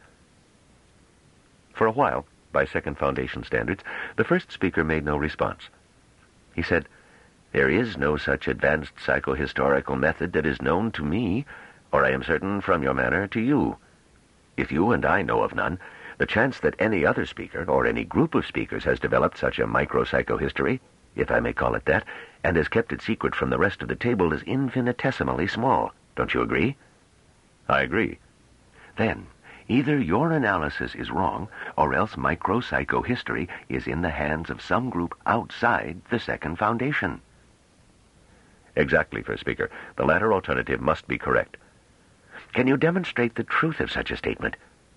Speaker 1: For a while, by Second Foundation standards, the First Speaker made no response. He said, "There is no such advanced psychohistorical method that is known to me, or I am certain from your manner to you. If you and I know of none, the chance that any other speaker, or any group of speakers, has developed such a micro-psychohistory, if I may call it that, and has kept it secret from the rest of the table is infinitesimally small. Don't you agree?" "I agree." "Then, either your analysis is wrong, or else micro-psychohistory is in the hands of some group outside the Second Foundation." "Exactly, First Speaker. The latter alternative must be correct." "Can you demonstrate the truth of such a statement?"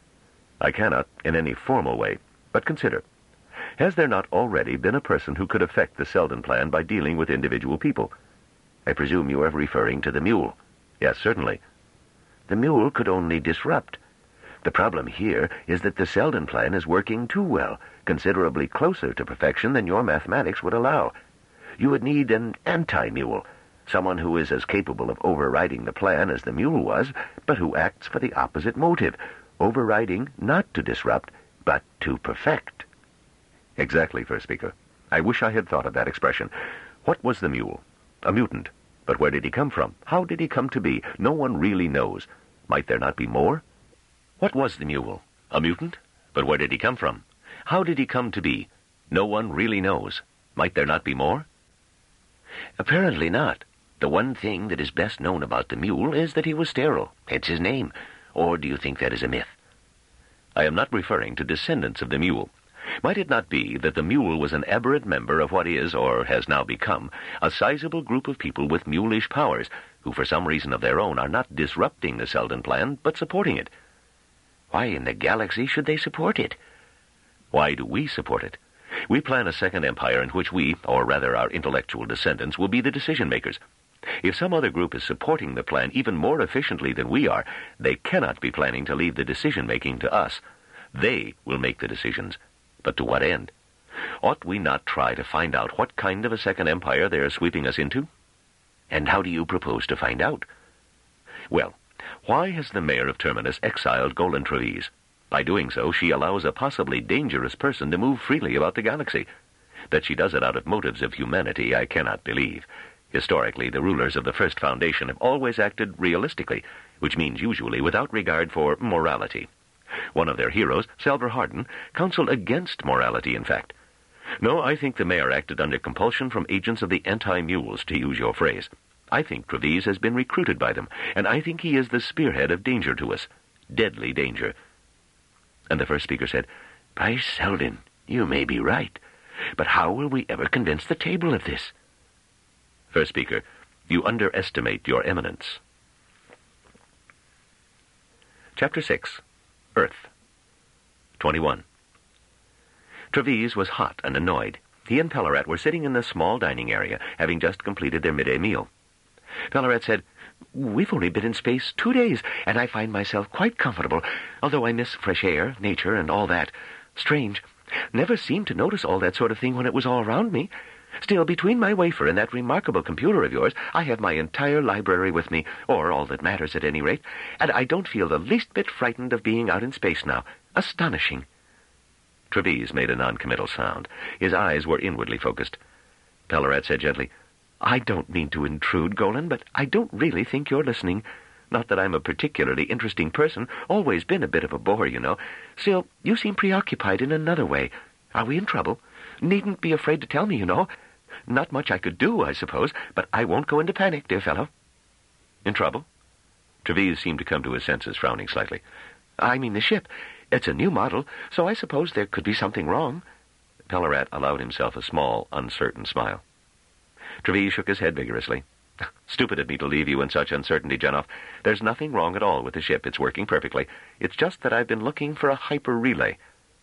Speaker 1: "I cannot, in any formal way, but consider. Has there not already been a person who could affect the Selden plan by dealing with individual people?" "I presume you are referring to the mule." "Yes, certainly." "The mule could only disrupt. The problem here is that the Selden plan is working too well, considerably closer to perfection than your mathematics would allow. You would need an anti-mule, someone who is as capable of overriding the plan as the mule was, but who acts for the opposite motive, overriding not to disrupt, but to perfect." "Exactly, First Speaker. I wish I had thought of that expression. What was the mule? A mutant. But where did he come from? How did he come to be? No one really knows. Might there not be more? What was the mule? A mutant? But where did he come from? How did he come to be? No one really knows. Might there not be more?
Speaker 2: Apparently not. The one thing that is best known about the mule is that he was sterile. Hence his name. Or do you think that is a myth?
Speaker 1: I am not referring to descendants of the mule. Might it not be that the mule was an aberrant member of what is, or has now become, a sizable group of people with mulish powers, who for some reason of their own are not disrupting the Selden plan, but supporting it?
Speaker 2: Why in the galaxy should they support it?
Speaker 1: Why do we support it? We plan a second empire in which we, or rather our intellectual descendants, will be the decision-makers. If some other group is supporting the plan even more efficiently than we are, they cannot be planning to leave the decision-making to us. They will make the decisions. But to what end? Ought we not try to find out what kind of a second empire they are sweeping us into?
Speaker 2: And how do you propose to find out?
Speaker 1: Well, why has the mayor of Terminus exiled Golan Trevize? By doing so, she allows a possibly dangerous person to move freely about the galaxy. That she does it out of motives of humanity, I cannot believe. Historically, the rulers of the First Foundation have always acted realistically, which means usually without regard for morality. One of their heroes, Selvar Harden, counseled against morality, in fact. No, I think the mayor acted under compulsion from agents of the anti-mules, to use your phrase. I think Trevize has been recruited by them, and I think he is the spearhead of danger to us. Deadly danger.
Speaker 2: And the first speaker said, By Selden, you may be right. But how will we ever convince the table of this?
Speaker 1: First speaker, you underestimate your eminence. Chapter six. Earth. twenty-one. Trevize was hot and annoyed. He and Pellarat were sitting in the small dining area, having just completed their midday meal.
Speaker 2: Pellarat said, We've only been in space two days, and I find myself quite comfortable, although I miss fresh air, nature, and all that. Strange. Never seemed to notice all that sort of thing when it was all around me. Still, between my wafer and that remarkable computer of yours, I have my entire library with me, or all that matters at any rate, and I don't feel the least bit frightened of being out in space now. Astonishing.
Speaker 1: Trevize made a non-committal sound. His eyes were inwardly focused. Pellarat said gently,
Speaker 2: I don't mean to intrude, Golan, but I don't really think you're listening. Not that I'm a particularly interesting person, always been a bit of a bore, you know. Still, you seem preoccupied in another way. Are we in trouble? Needn't be afraid to tell me, you know. Not much I could do, I suppose, but I won't go into panic, dear fellow.
Speaker 1: In trouble? Trevize seemed to come to his senses, frowning slightly.
Speaker 2: I mean the ship. It's a new model, so I suppose there could be something wrong.
Speaker 1: Pellarat allowed himself a small, uncertain smile. Trevize shook his head vigorously. Stupid of me to leave you in such uncertainty, Jenoff. There's nothing wrong at all with the ship. It's working perfectly. It's just that I've been looking for a hyper-relay.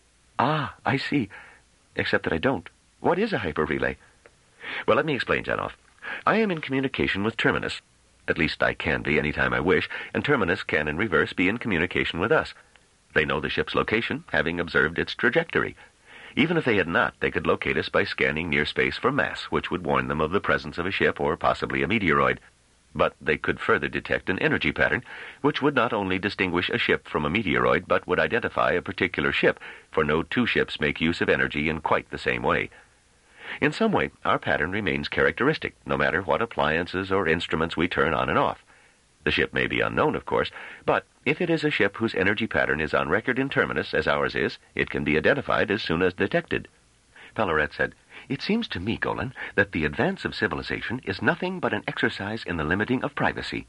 Speaker 2: Ah, I see. Except that I don't. What is a hyper-relay?
Speaker 1: Well, let me explain, Jenoff. I am in communication with Terminus. At least I can be any time I wish, and Terminus can in reverse be in communication with us. They know the ship's location, having observed its trajectory. Even if they had not, they could locate us by scanning near space for mass, which would warn them of the presence of a ship or possibly a meteoroid. But they could further detect an energy pattern, which would not only distinguish a ship from a meteoroid, but would identify a particular ship, for no two ships make use of energy in quite the same way. In some way, our pattern remains characteristic, no matter what appliances or instruments we turn on and off. The ship may be unknown, of course, but if it is a ship whose energy pattern is on record in Terminus, as ours is, it can be identified as soon as detected.
Speaker 2: Pellarat said, It seems to me, Golan, that the advance of civilization is nothing but an exercise in the limiting of privacy.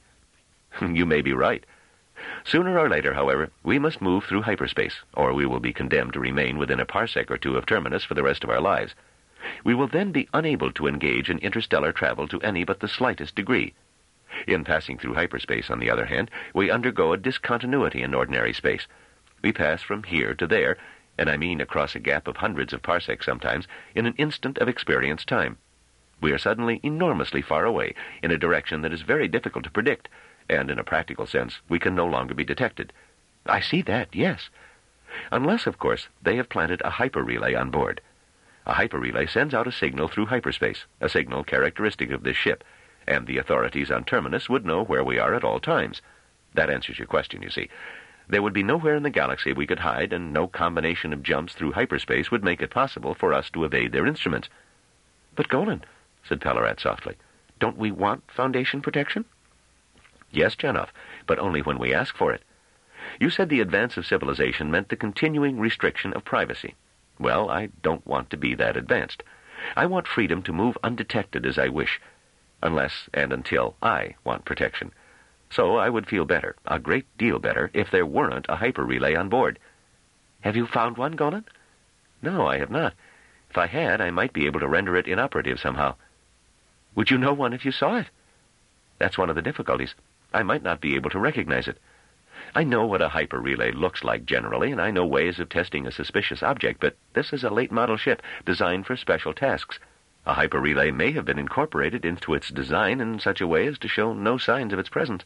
Speaker 1: You may be right. Sooner or later, however, we must move through hyperspace, or we will be condemned to remain within a parsec or two of Terminus for the rest of our lives. We will then be unable to engage in interstellar travel to any but the slightest degree. In passing through hyperspace, on the other hand, we undergo a discontinuity in ordinary space. We pass from here to there, and I mean across a gap of hundreds of parsecs sometimes, in an instant of experienced time. We are suddenly enormously far away, in a direction that is very difficult to predict, and in a practical sense, we can no longer be detected.
Speaker 2: I see that, yes.
Speaker 1: Unless, of course, they have planted a hyper-relay on board. A hyper-relay sends out a signal through hyperspace, a signal characteristic of this ship, and the authorities on Terminus would know where we are at all times. That answers your question, you see. There would be nowhere in the galaxy we could hide, and no combination of jumps through hyperspace would make it possible for us to evade their instruments.
Speaker 2: But, Golan, said Pellarat softly, don't we want Foundation protection?
Speaker 1: Yes, Janoff, but only when we ask for it. You said the advance of civilization meant the continuing restriction of privacy. Well, I don't want to be that advanced. I want freedom to move undetected as I wish, unless and until I want protection. So I would feel better, a great deal better, if there weren't a hyper-relay on board.
Speaker 2: Have you found one, Golan?
Speaker 1: No, I have not. If I had, I might be able to render it inoperative somehow.
Speaker 2: Would you know one if you saw it?
Speaker 1: That's one of the difficulties. I might not be able to recognize it. I know what a hyper-relay looks like generally, and I know ways of testing a suspicious object, but this is a late-model ship designed for special tasks. A hyper-relay may have been incorporated into its design in such a way as to show no signs of its presence.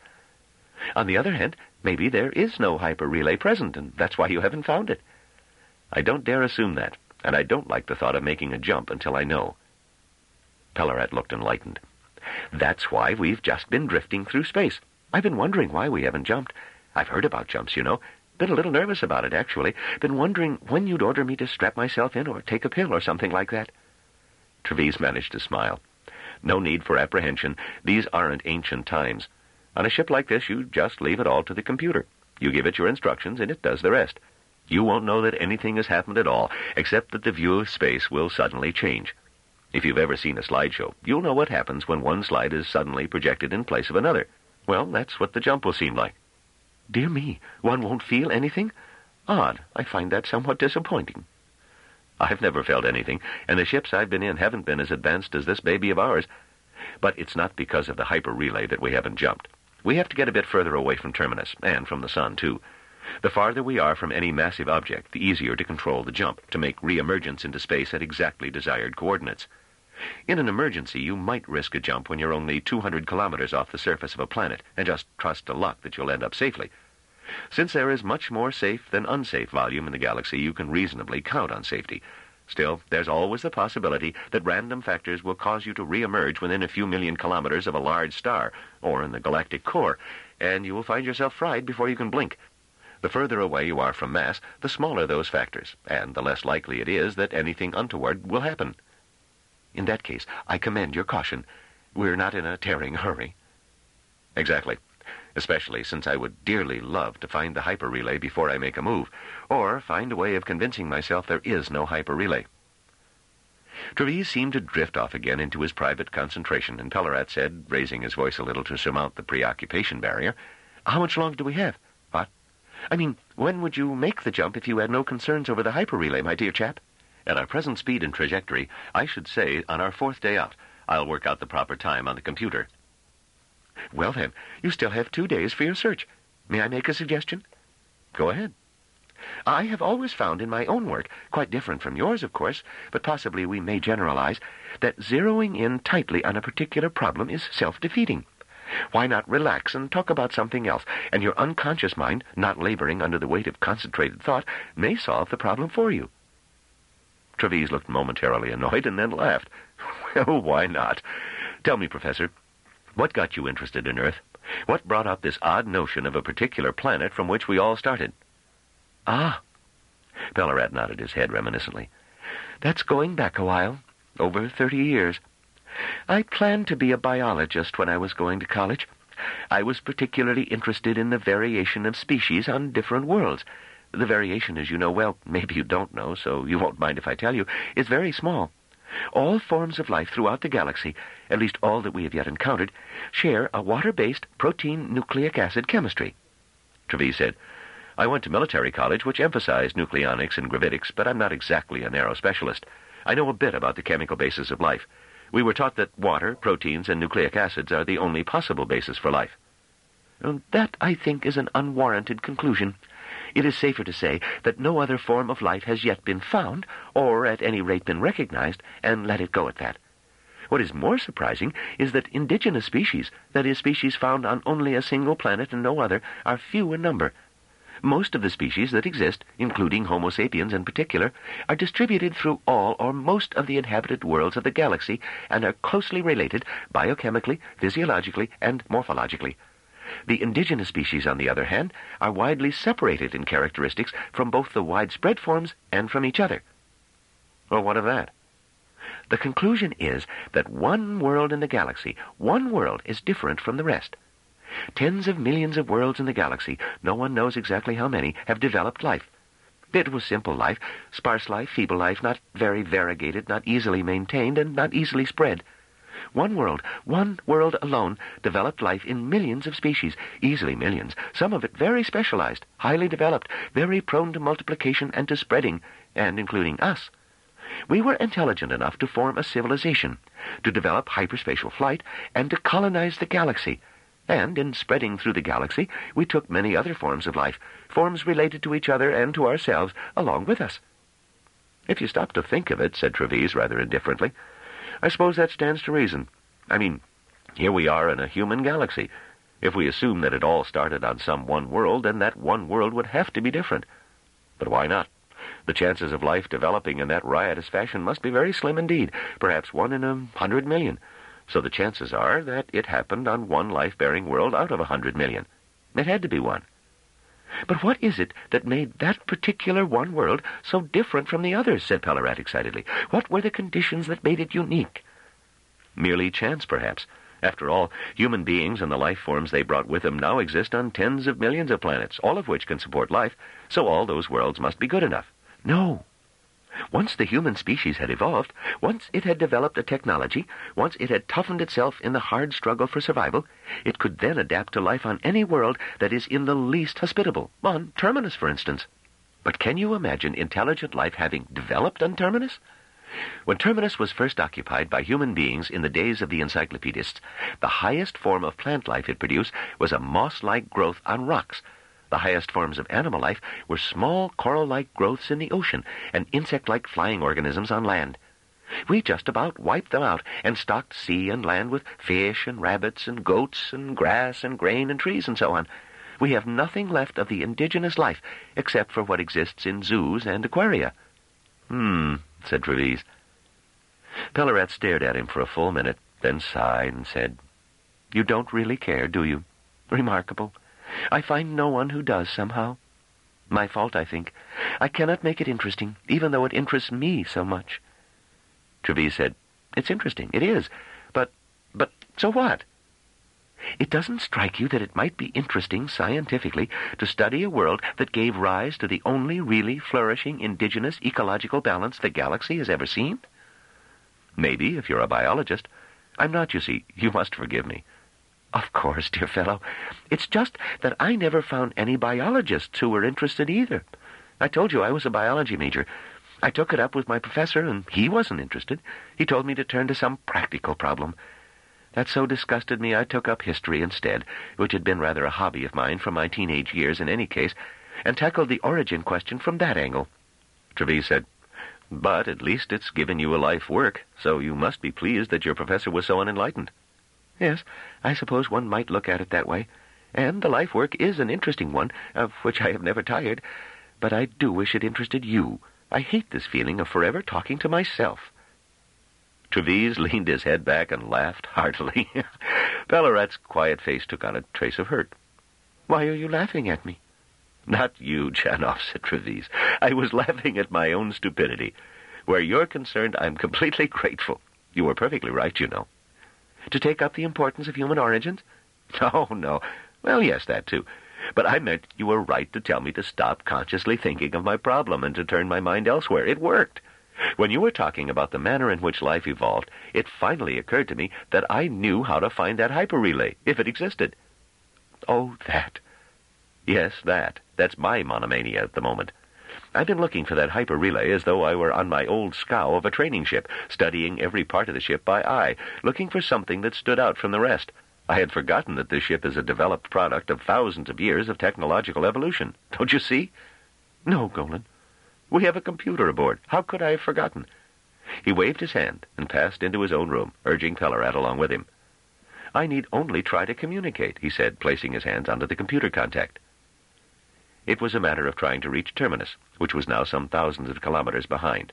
Speaker 2: On the other hand, maybe there is no hyper-relay present, and that's why you haven't found it.
Speaker 1: I don't dare assume that, and I don't like the thought of making a jump until I know.
Speaker 2: Pellerat looked enlightened. That's why we've just been drifting through space. I've been wondering why we haven't jumped. I've heard about jumps, you know. Been a little nervous about it, actually. Been wondering when you'd order me to strap myself in or take a pill or something like that.
Speaker 1: Treves managed to smile. No need for apprehension. These aren't ancient times. On a ship like this, you just leave it all to the computer. You give it your instructions, and it does the rest. You won't know that anything has happened at all, except that the view of space will suddenly change. If you've ever seen a slideshow, you'll know what happens when one slide is suddenly projected in place of another. Well, that's what the jump will seem like.
Speaker 2: Dear me, one won't feel anything? Odd. I find that somewhat disappointing.
Speaker 1: I've never felt anything, and the ships I've been in haven't been as advanced as this baby of ours. But it's not because of the hyper-relay that we haven't jumped. We have to get a bit further away from Terminus, and from the sun, too. The farther we are from any massive object, the easier to control the jump, to make re-emergence into space at exactly desired coordinates. In an emergency, you might risk a jump when you're only two hundred kilometers off the surface of a planet, and just trust to luck that you'll end up safely. Since there is much more safe than unsafe volume in the galaxy, you can reasonably count on safety. Still, there's always the possibility that random factors will cause you to re-emerge within a few million kilometers of a large star, or in the galactic core, and you will find yourself fried before you can blink. The further away you are from mass, the smaller those factors, and the less likely it is that anything untoward will happen.
Speaker 2: In that case, I commend your caution. We're not in a tearing hurry.
Speaker 1: Exactly. Especially since I would dearly love to find the hyper-relay before I make a move, or find a way of convincing myself there is no hyper-relay. Treves seemed to drift off again into his private concentration, and Pellerat said, raising his voice a little to surmount the preoccupation barrier,
Speaker 2: "How much longer do we have?"
Speaker 1: "What?"
Speaker 2: "I mean, when would you make the jump if you had no concerns over the hyper-relay, my dear chap?"
Speaker 1: "At our present speed and trajectory, I should say on our fourth day out. I'll work out the proper time on the computer."
Speaker 2: "Well, then, you still have two days for your search. May I make a suggestion?"
Speaker 1: "Go ahead."
Speaker 2: "I have always found in my own work, quite different from yours, of course, but possibly we may generalize, that zeroing in tightly on a particular problem is self-defeating. Why not relax and talk about something else, and your unconscious mind, not laboring under the weight of concentrated thought, may solve the problem for you?"
Speaker 1: Treves looked momentarily annoyed and then laughed. "Well, why not? Tell me, Professor, what got you interested in Earth? What brought up this odd notion of a particular planet from which we all started?"
Speaker 2: "Ah."
Speaker 1: Pellerat nodded his head reminiscently.
Speaker 2: "That's going back a while, over thirty years. I planned to be a biologist when I was going to college. I was particularly interested in the variation of species on different worlds. The variation, as you know well, maybe you don't know, so you won't mind if I tell you, is very small. All forms of life throughout the galaxy, at least all that we have yet encountered, share a water-based protein nucleic acid chemistry."
Speaker 1: Treves said, "I went to military college, which emphasized nucleonics and gravitics, but I'm not exactly a narrow specialist. I know a bit about the chemical basis of life. We were taught that water, proteins, and nucleic acids are the only possible basis for life."
Speaker 2: "That, I think, is an unwarranted conclusion. It is safer to say that no other form of life has yet been found, or at any rate been recognized, and let it go at that. What is more surprising is that indigenous species, that is, species found on only a single planet and no other, are few in number. Most of the species that exist, including Homo sapiens in particular, are distributed through all or most of the inhabited worlds of the galaxy and are closely related biochemically, physiologically, and morphologically. The indigenous species, on the other hand, are widely separated in characteristics from both the widespread forms and from each other."
Speaker 1: "Well, what of that?"
Speaker 2: "The conclusion is that one world in the galaxy, one world is different from the rest. Tens of millions of worlds in the galaxy, no one knows exactly how many, have developed life. It was simple life, sparse life, feeble life, not very variegated, not easily maintained, and not easily spread. One world, one world alone, developed life in millions of species, easily millions, some of it very specialized, highly developed, very prone to multiplication and to spreading, and including us. We were intelligent enough to form a civilization, to develop hyperspatial flight, and to colonize the galaxy. And in spreading through the galaxy, we took many other forms of life, forms related to each other and to ourselves, along with us. If you stop to think of it, said Trevise rather indifferently, I suppose that stands to reason. I mean, here we are in a human galaxy. If we assume that it all started on some one world, then that one world would have to be different. But why not? The chances of life developing in that riotous fashion must be very slim indeed, perhaps one in a hundred million. So the chances are that it happened on one life-bearing world out of a hundred million. It had to be one. But what is it that made that particular one world so different from the others, said Pellerat excitedly. What were the conditions that made it unique? Merely chance, perhaps. After all, human beings and the life forms they brought with them now exist on tens of millions of planets, all of which can support life, so all those worlds must be good enough. No. Once the human species had evolved, once it had developed a technology, once it had toughened itself in the hard struggle for survival, it could then adapt to life on any world that is in the least hospitable, on Terminus, for instance. But can you imagine intelligent life having developed on Terminus? When Terminus was first occupied by human beings in the days of the encyclopedists, the highest form of plant life it produced was a moss-like growth on rocks. The highest forms of animal life were small coral-like growths in the ocean and insect-like flying organisms on land. We just about wiped them out and stocked sea and land with fish and rabbits and goats and grass and grain and trees and so on. We have nothing left of the indigenous life except for what exists in zoos and aquaria. Hmm, said Trevise. Pellerat stared at him for a full minute, then sighed and said, You don't really care, do you? Remarkable. I find no one who does, somehow. My fault, I think. I cannot make it interesting, even though it interests me so much. Trevise said, It's interesting, it is. But, but, so what? It doesn't strike you that it might be interesting, scientifically, to study a world that gave rise to the only really flourishing indigenous ecological balance the galaxy has ever seen? Maybe, if you're a biologist. I'm not, you see. You must forgive me. Of course, dear fellow. It's just that I never found any biologists who were interested either. I told you I was a biology major. I took it up with my professor, and he wasn't interested. He told me to turn to some practical problem. That so disgusted me I took up history instead, which had been rather a hobby of mine from my teenage years in any case, and tackled the origin question from that angle. Trevise said, But at least it's given you a life work, so you must be pleased that your professor was so unenlightened. Yes, I suppose one might look at it that way. And the life work is an interesting one, of which I have never tired. But I do wish it interested you. I hate this feeling of forever talking to myself. Trevise leaned his head back and laughed heartily. Pellerat's quiet face took on a trace of hurt. Why are you laughing at me? Not you, Janov, said Trevise. I was laughing at my own stupidity. Where you're concerned, I'm completely grateful. You were perfectly right, you know. To take up the importance of human origins? No, no. Well, yes, that too. But I meant you were right to tell me to stop consciously thinking of my problem and to turn my mind elsewhere. It worked. When you were talking about the manner in which life evolved, it finally occurred to me that I knew how to find that hyperrelay, if it existed. Oh, that. Yes, that. That's my monomania at the moment. I've been looking for that hyper-relay as though I were on my old scow of a training ship, studying every part of the ship by eye, looking for something that stood out from the rest. I had forgotten that this ship is a developed product of thousands of years of technological evolution. Don't you see? No, Golan. We have a computer aboard. How could I have forgotten? He waved his hand and passed into his own room, urging Pellerat along with him. I need only try to communicate, he said, placing his hands onto the computer contact. It was a matter of trying to reach Terminus, which was now some thousands of kilometers behind.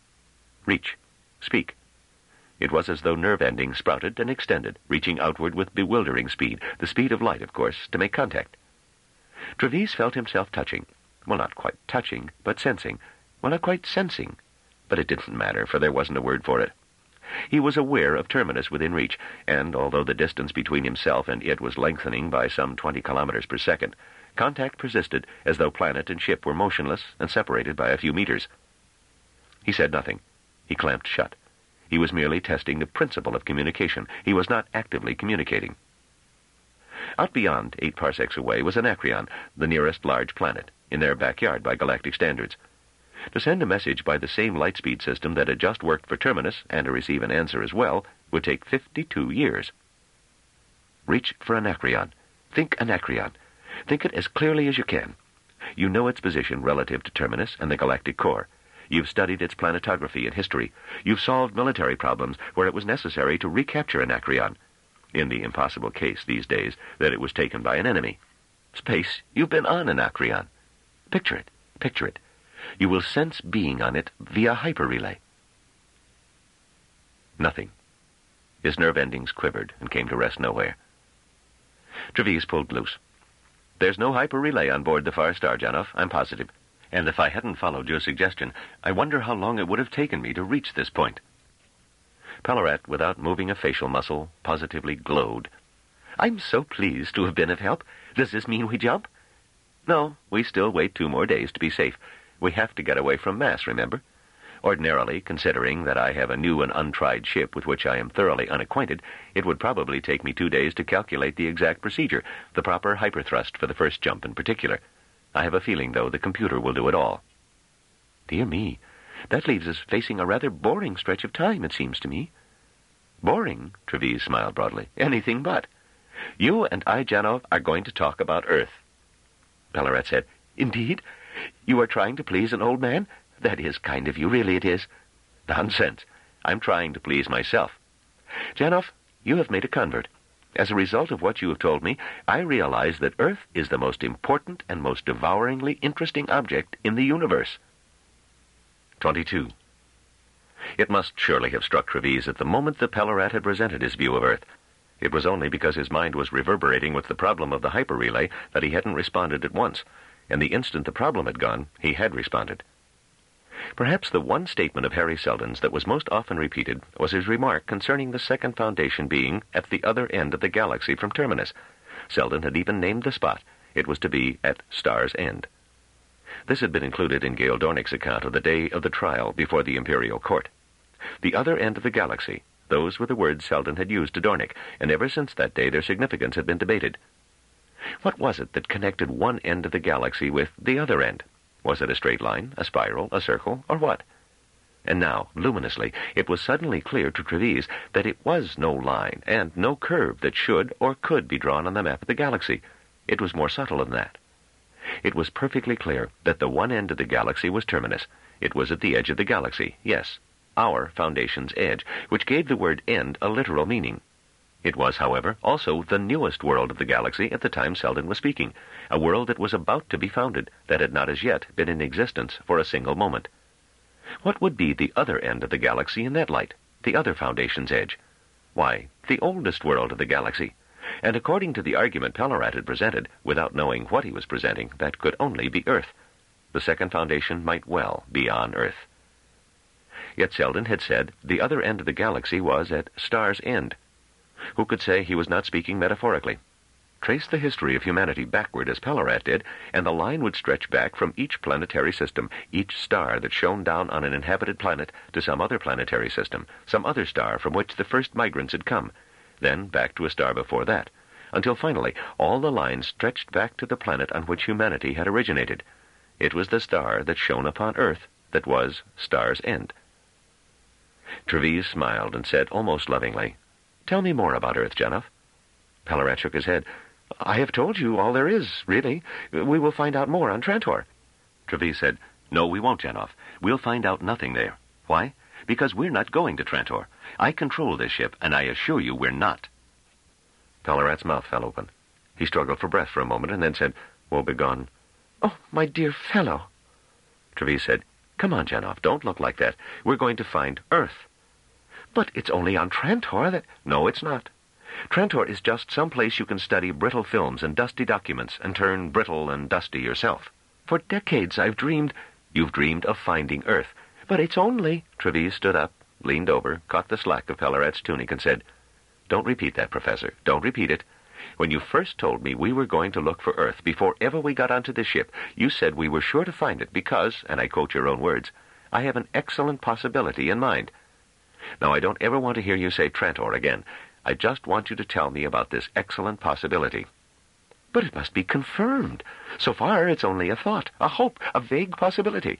Speaker 2: Reach. Speak. It was as though nerve endings sprouted and extended, reaching outward with bewildering speed, the speed of light, of course, to make contact. Trevise felt himself touching. Well, not quite touching, but sensing. Well, not quite sensing. But it didn't matter, for there wasn't a word for it.
Speaker 1: He was aware of Terminus within reach, and although the distance between himself and it was lengthening by some twenty kilometers per second, contact persisted as though planet and ship were motionless and separated by a few meters. He said nothing. He clamped shut. He was merely testing the principle of communication. He was not actively communicating. Out beyond, eight parsecs away, was Anacreon, the nearest large planet, in their backyard by galactic standards. To send a message by the same lightspeed system that had just worked for Terminus, and to receive an answer as well, would take fifty-two years. Reach for Anacreon. Think Anacreon. Think it as clearly as you can. You know its position relative to Terminus and the galactic core. You've studied its planetography and history. You've solved military problems where it was necessary to recapture Anacreon, in the impossible case these days that it was taken by an enemy. Space, you've been on Anacreon. Picture it. Picture it. You will sense being on it via hyperrelay. Nothing. His nerve endings quivered and came to rest nowhere. Treves pulled loose. There's no hyperrelay on board the Far Star, Janov, I'm positive. And if I hadn't followed your suggestion, I wonder how long it would have taken me to reach this point. Pellarat, without moving a facial muscle, positively glowed. I'm so pleased to have been of help. Does this mean we jump? No, we still wait two more days to be safe. We have to get away from mass, remember? Ordinarily, considering that I have a new and untried ship with which I am thoroughly unacquainted, it would probably take me two days to calculate the exact procedure, the proper hyperthrust for the first jump in particular. I have a feeling, though, the computer will do it all. Dear me, that leaves us facing a rather boring stretch of time, it seems to me. Boring? Treves smiled broadly. Anything but. You and I, Janov, are going to talk about Earth. Pellarat said, Indeed? You are trying to please an old man? That is kind of you, really it is. Nonsense. I'm trying to please myself. Janov, you have made a convert. As a result of what you have told me, I realize that Earth is the most important and most devouringly interesting object in the universe. Twenty-two. It must surely have struck Treves at the moment that Pellarat had presented his view of Earth. It was only because his mind was reverberating with the problem of the hyperrelay that he hadn't responded at once, and the instant the problem had gone, he had responded. Perhaps the one statement of Harry Seldon's that was most often repeated was his remark concerning the second foundation being at the other end of the galaxy from Terminus. Seldon had even named the spot. It was to be at Star's End. This had been included in Gail Dornick's account of the day of the trial before the Imperial Court. The other end of the galaxy, those were the words Seldon had used to Dornick, and ever since that day their significance had been debated. What was it that connected one end of the galaxy with the other end? Was it a straight line, a spiral, a circle, or what? And now, luminously, it was suddenly clear to Treves that it was no line and no curve that should or could be drawn on the map of the galaxy. It was more subtle than that. It was perfectly clear that the one end of the galaxy was Terminus. It was at the edge of the galaxy, yes, our Foundation's edge, which gave the word end a literal meaning. It was, however, also the newest world of the galaxy at the time Seldon was speaking, a world that was about to be founded, that had not as yet been in existence for a single moment. What would be the other end of the galaxy in that light, the other Foundation's edge? Why, the oldest world of the galaxy. And according to the argument Pellarat had presented, without knowing what he was presenting, that could only be Earth. The second Foundation might well be on Earth. Yet Seldon had said the other end of the galaxy was at Star's End. Who could say he was not speaking metaphorically? Trace the history of humanity backward as Pellarat did, and the line would stretch back from each planetary system, each star that shone down on an inhabited planet, to some other planetary system, some other star from which the first migrants had come, then back to a star before that, until finally all the lines stretched back to the planet on which humanity had originated. It was the star that shone upon Earth that was Star's End. Treves smiled and said almost lovingly, Tell me more about Earth, Janov. Pellarat shook his head. I have told you all there is, really. We will find out more on Trantor. Treves said, No, we won't, Janov. We'll find out nothing there. Why? Because we're not going to Trantor. I control this ship, and I assure you we're not. Pellarat's mouth fell open. He struggled for breath for a moment, and then said, Woe begone. Oh, my dear fellow. Treves said, Come on, Janov, don't look like that. We're going to find Earth. But it's only on Trantor that... No, it's not. Trantor is just some place you can study brittle films and dusty documents and turn brittle and dusty yourself. For decades I've dreamed... You've dreamed of finding Earth. But it's only... Treves stood up, leaned over, caught the slack of Pelleret's tunic, and said, "Don't repeat that, Professor. Don't repeat it. When you first told me we were going to look for Earth before ever we got onto the ship, you said we were sure to find it because, and I quote your own words, I have an excellent possibility in mind. Now, I don't ever want to hear you say Trantor again. I just want you to tell me about this excellent possibility."
Speaker 2: "But it must be confirmed. So far, it's only a thought, a hope, a vague possibility.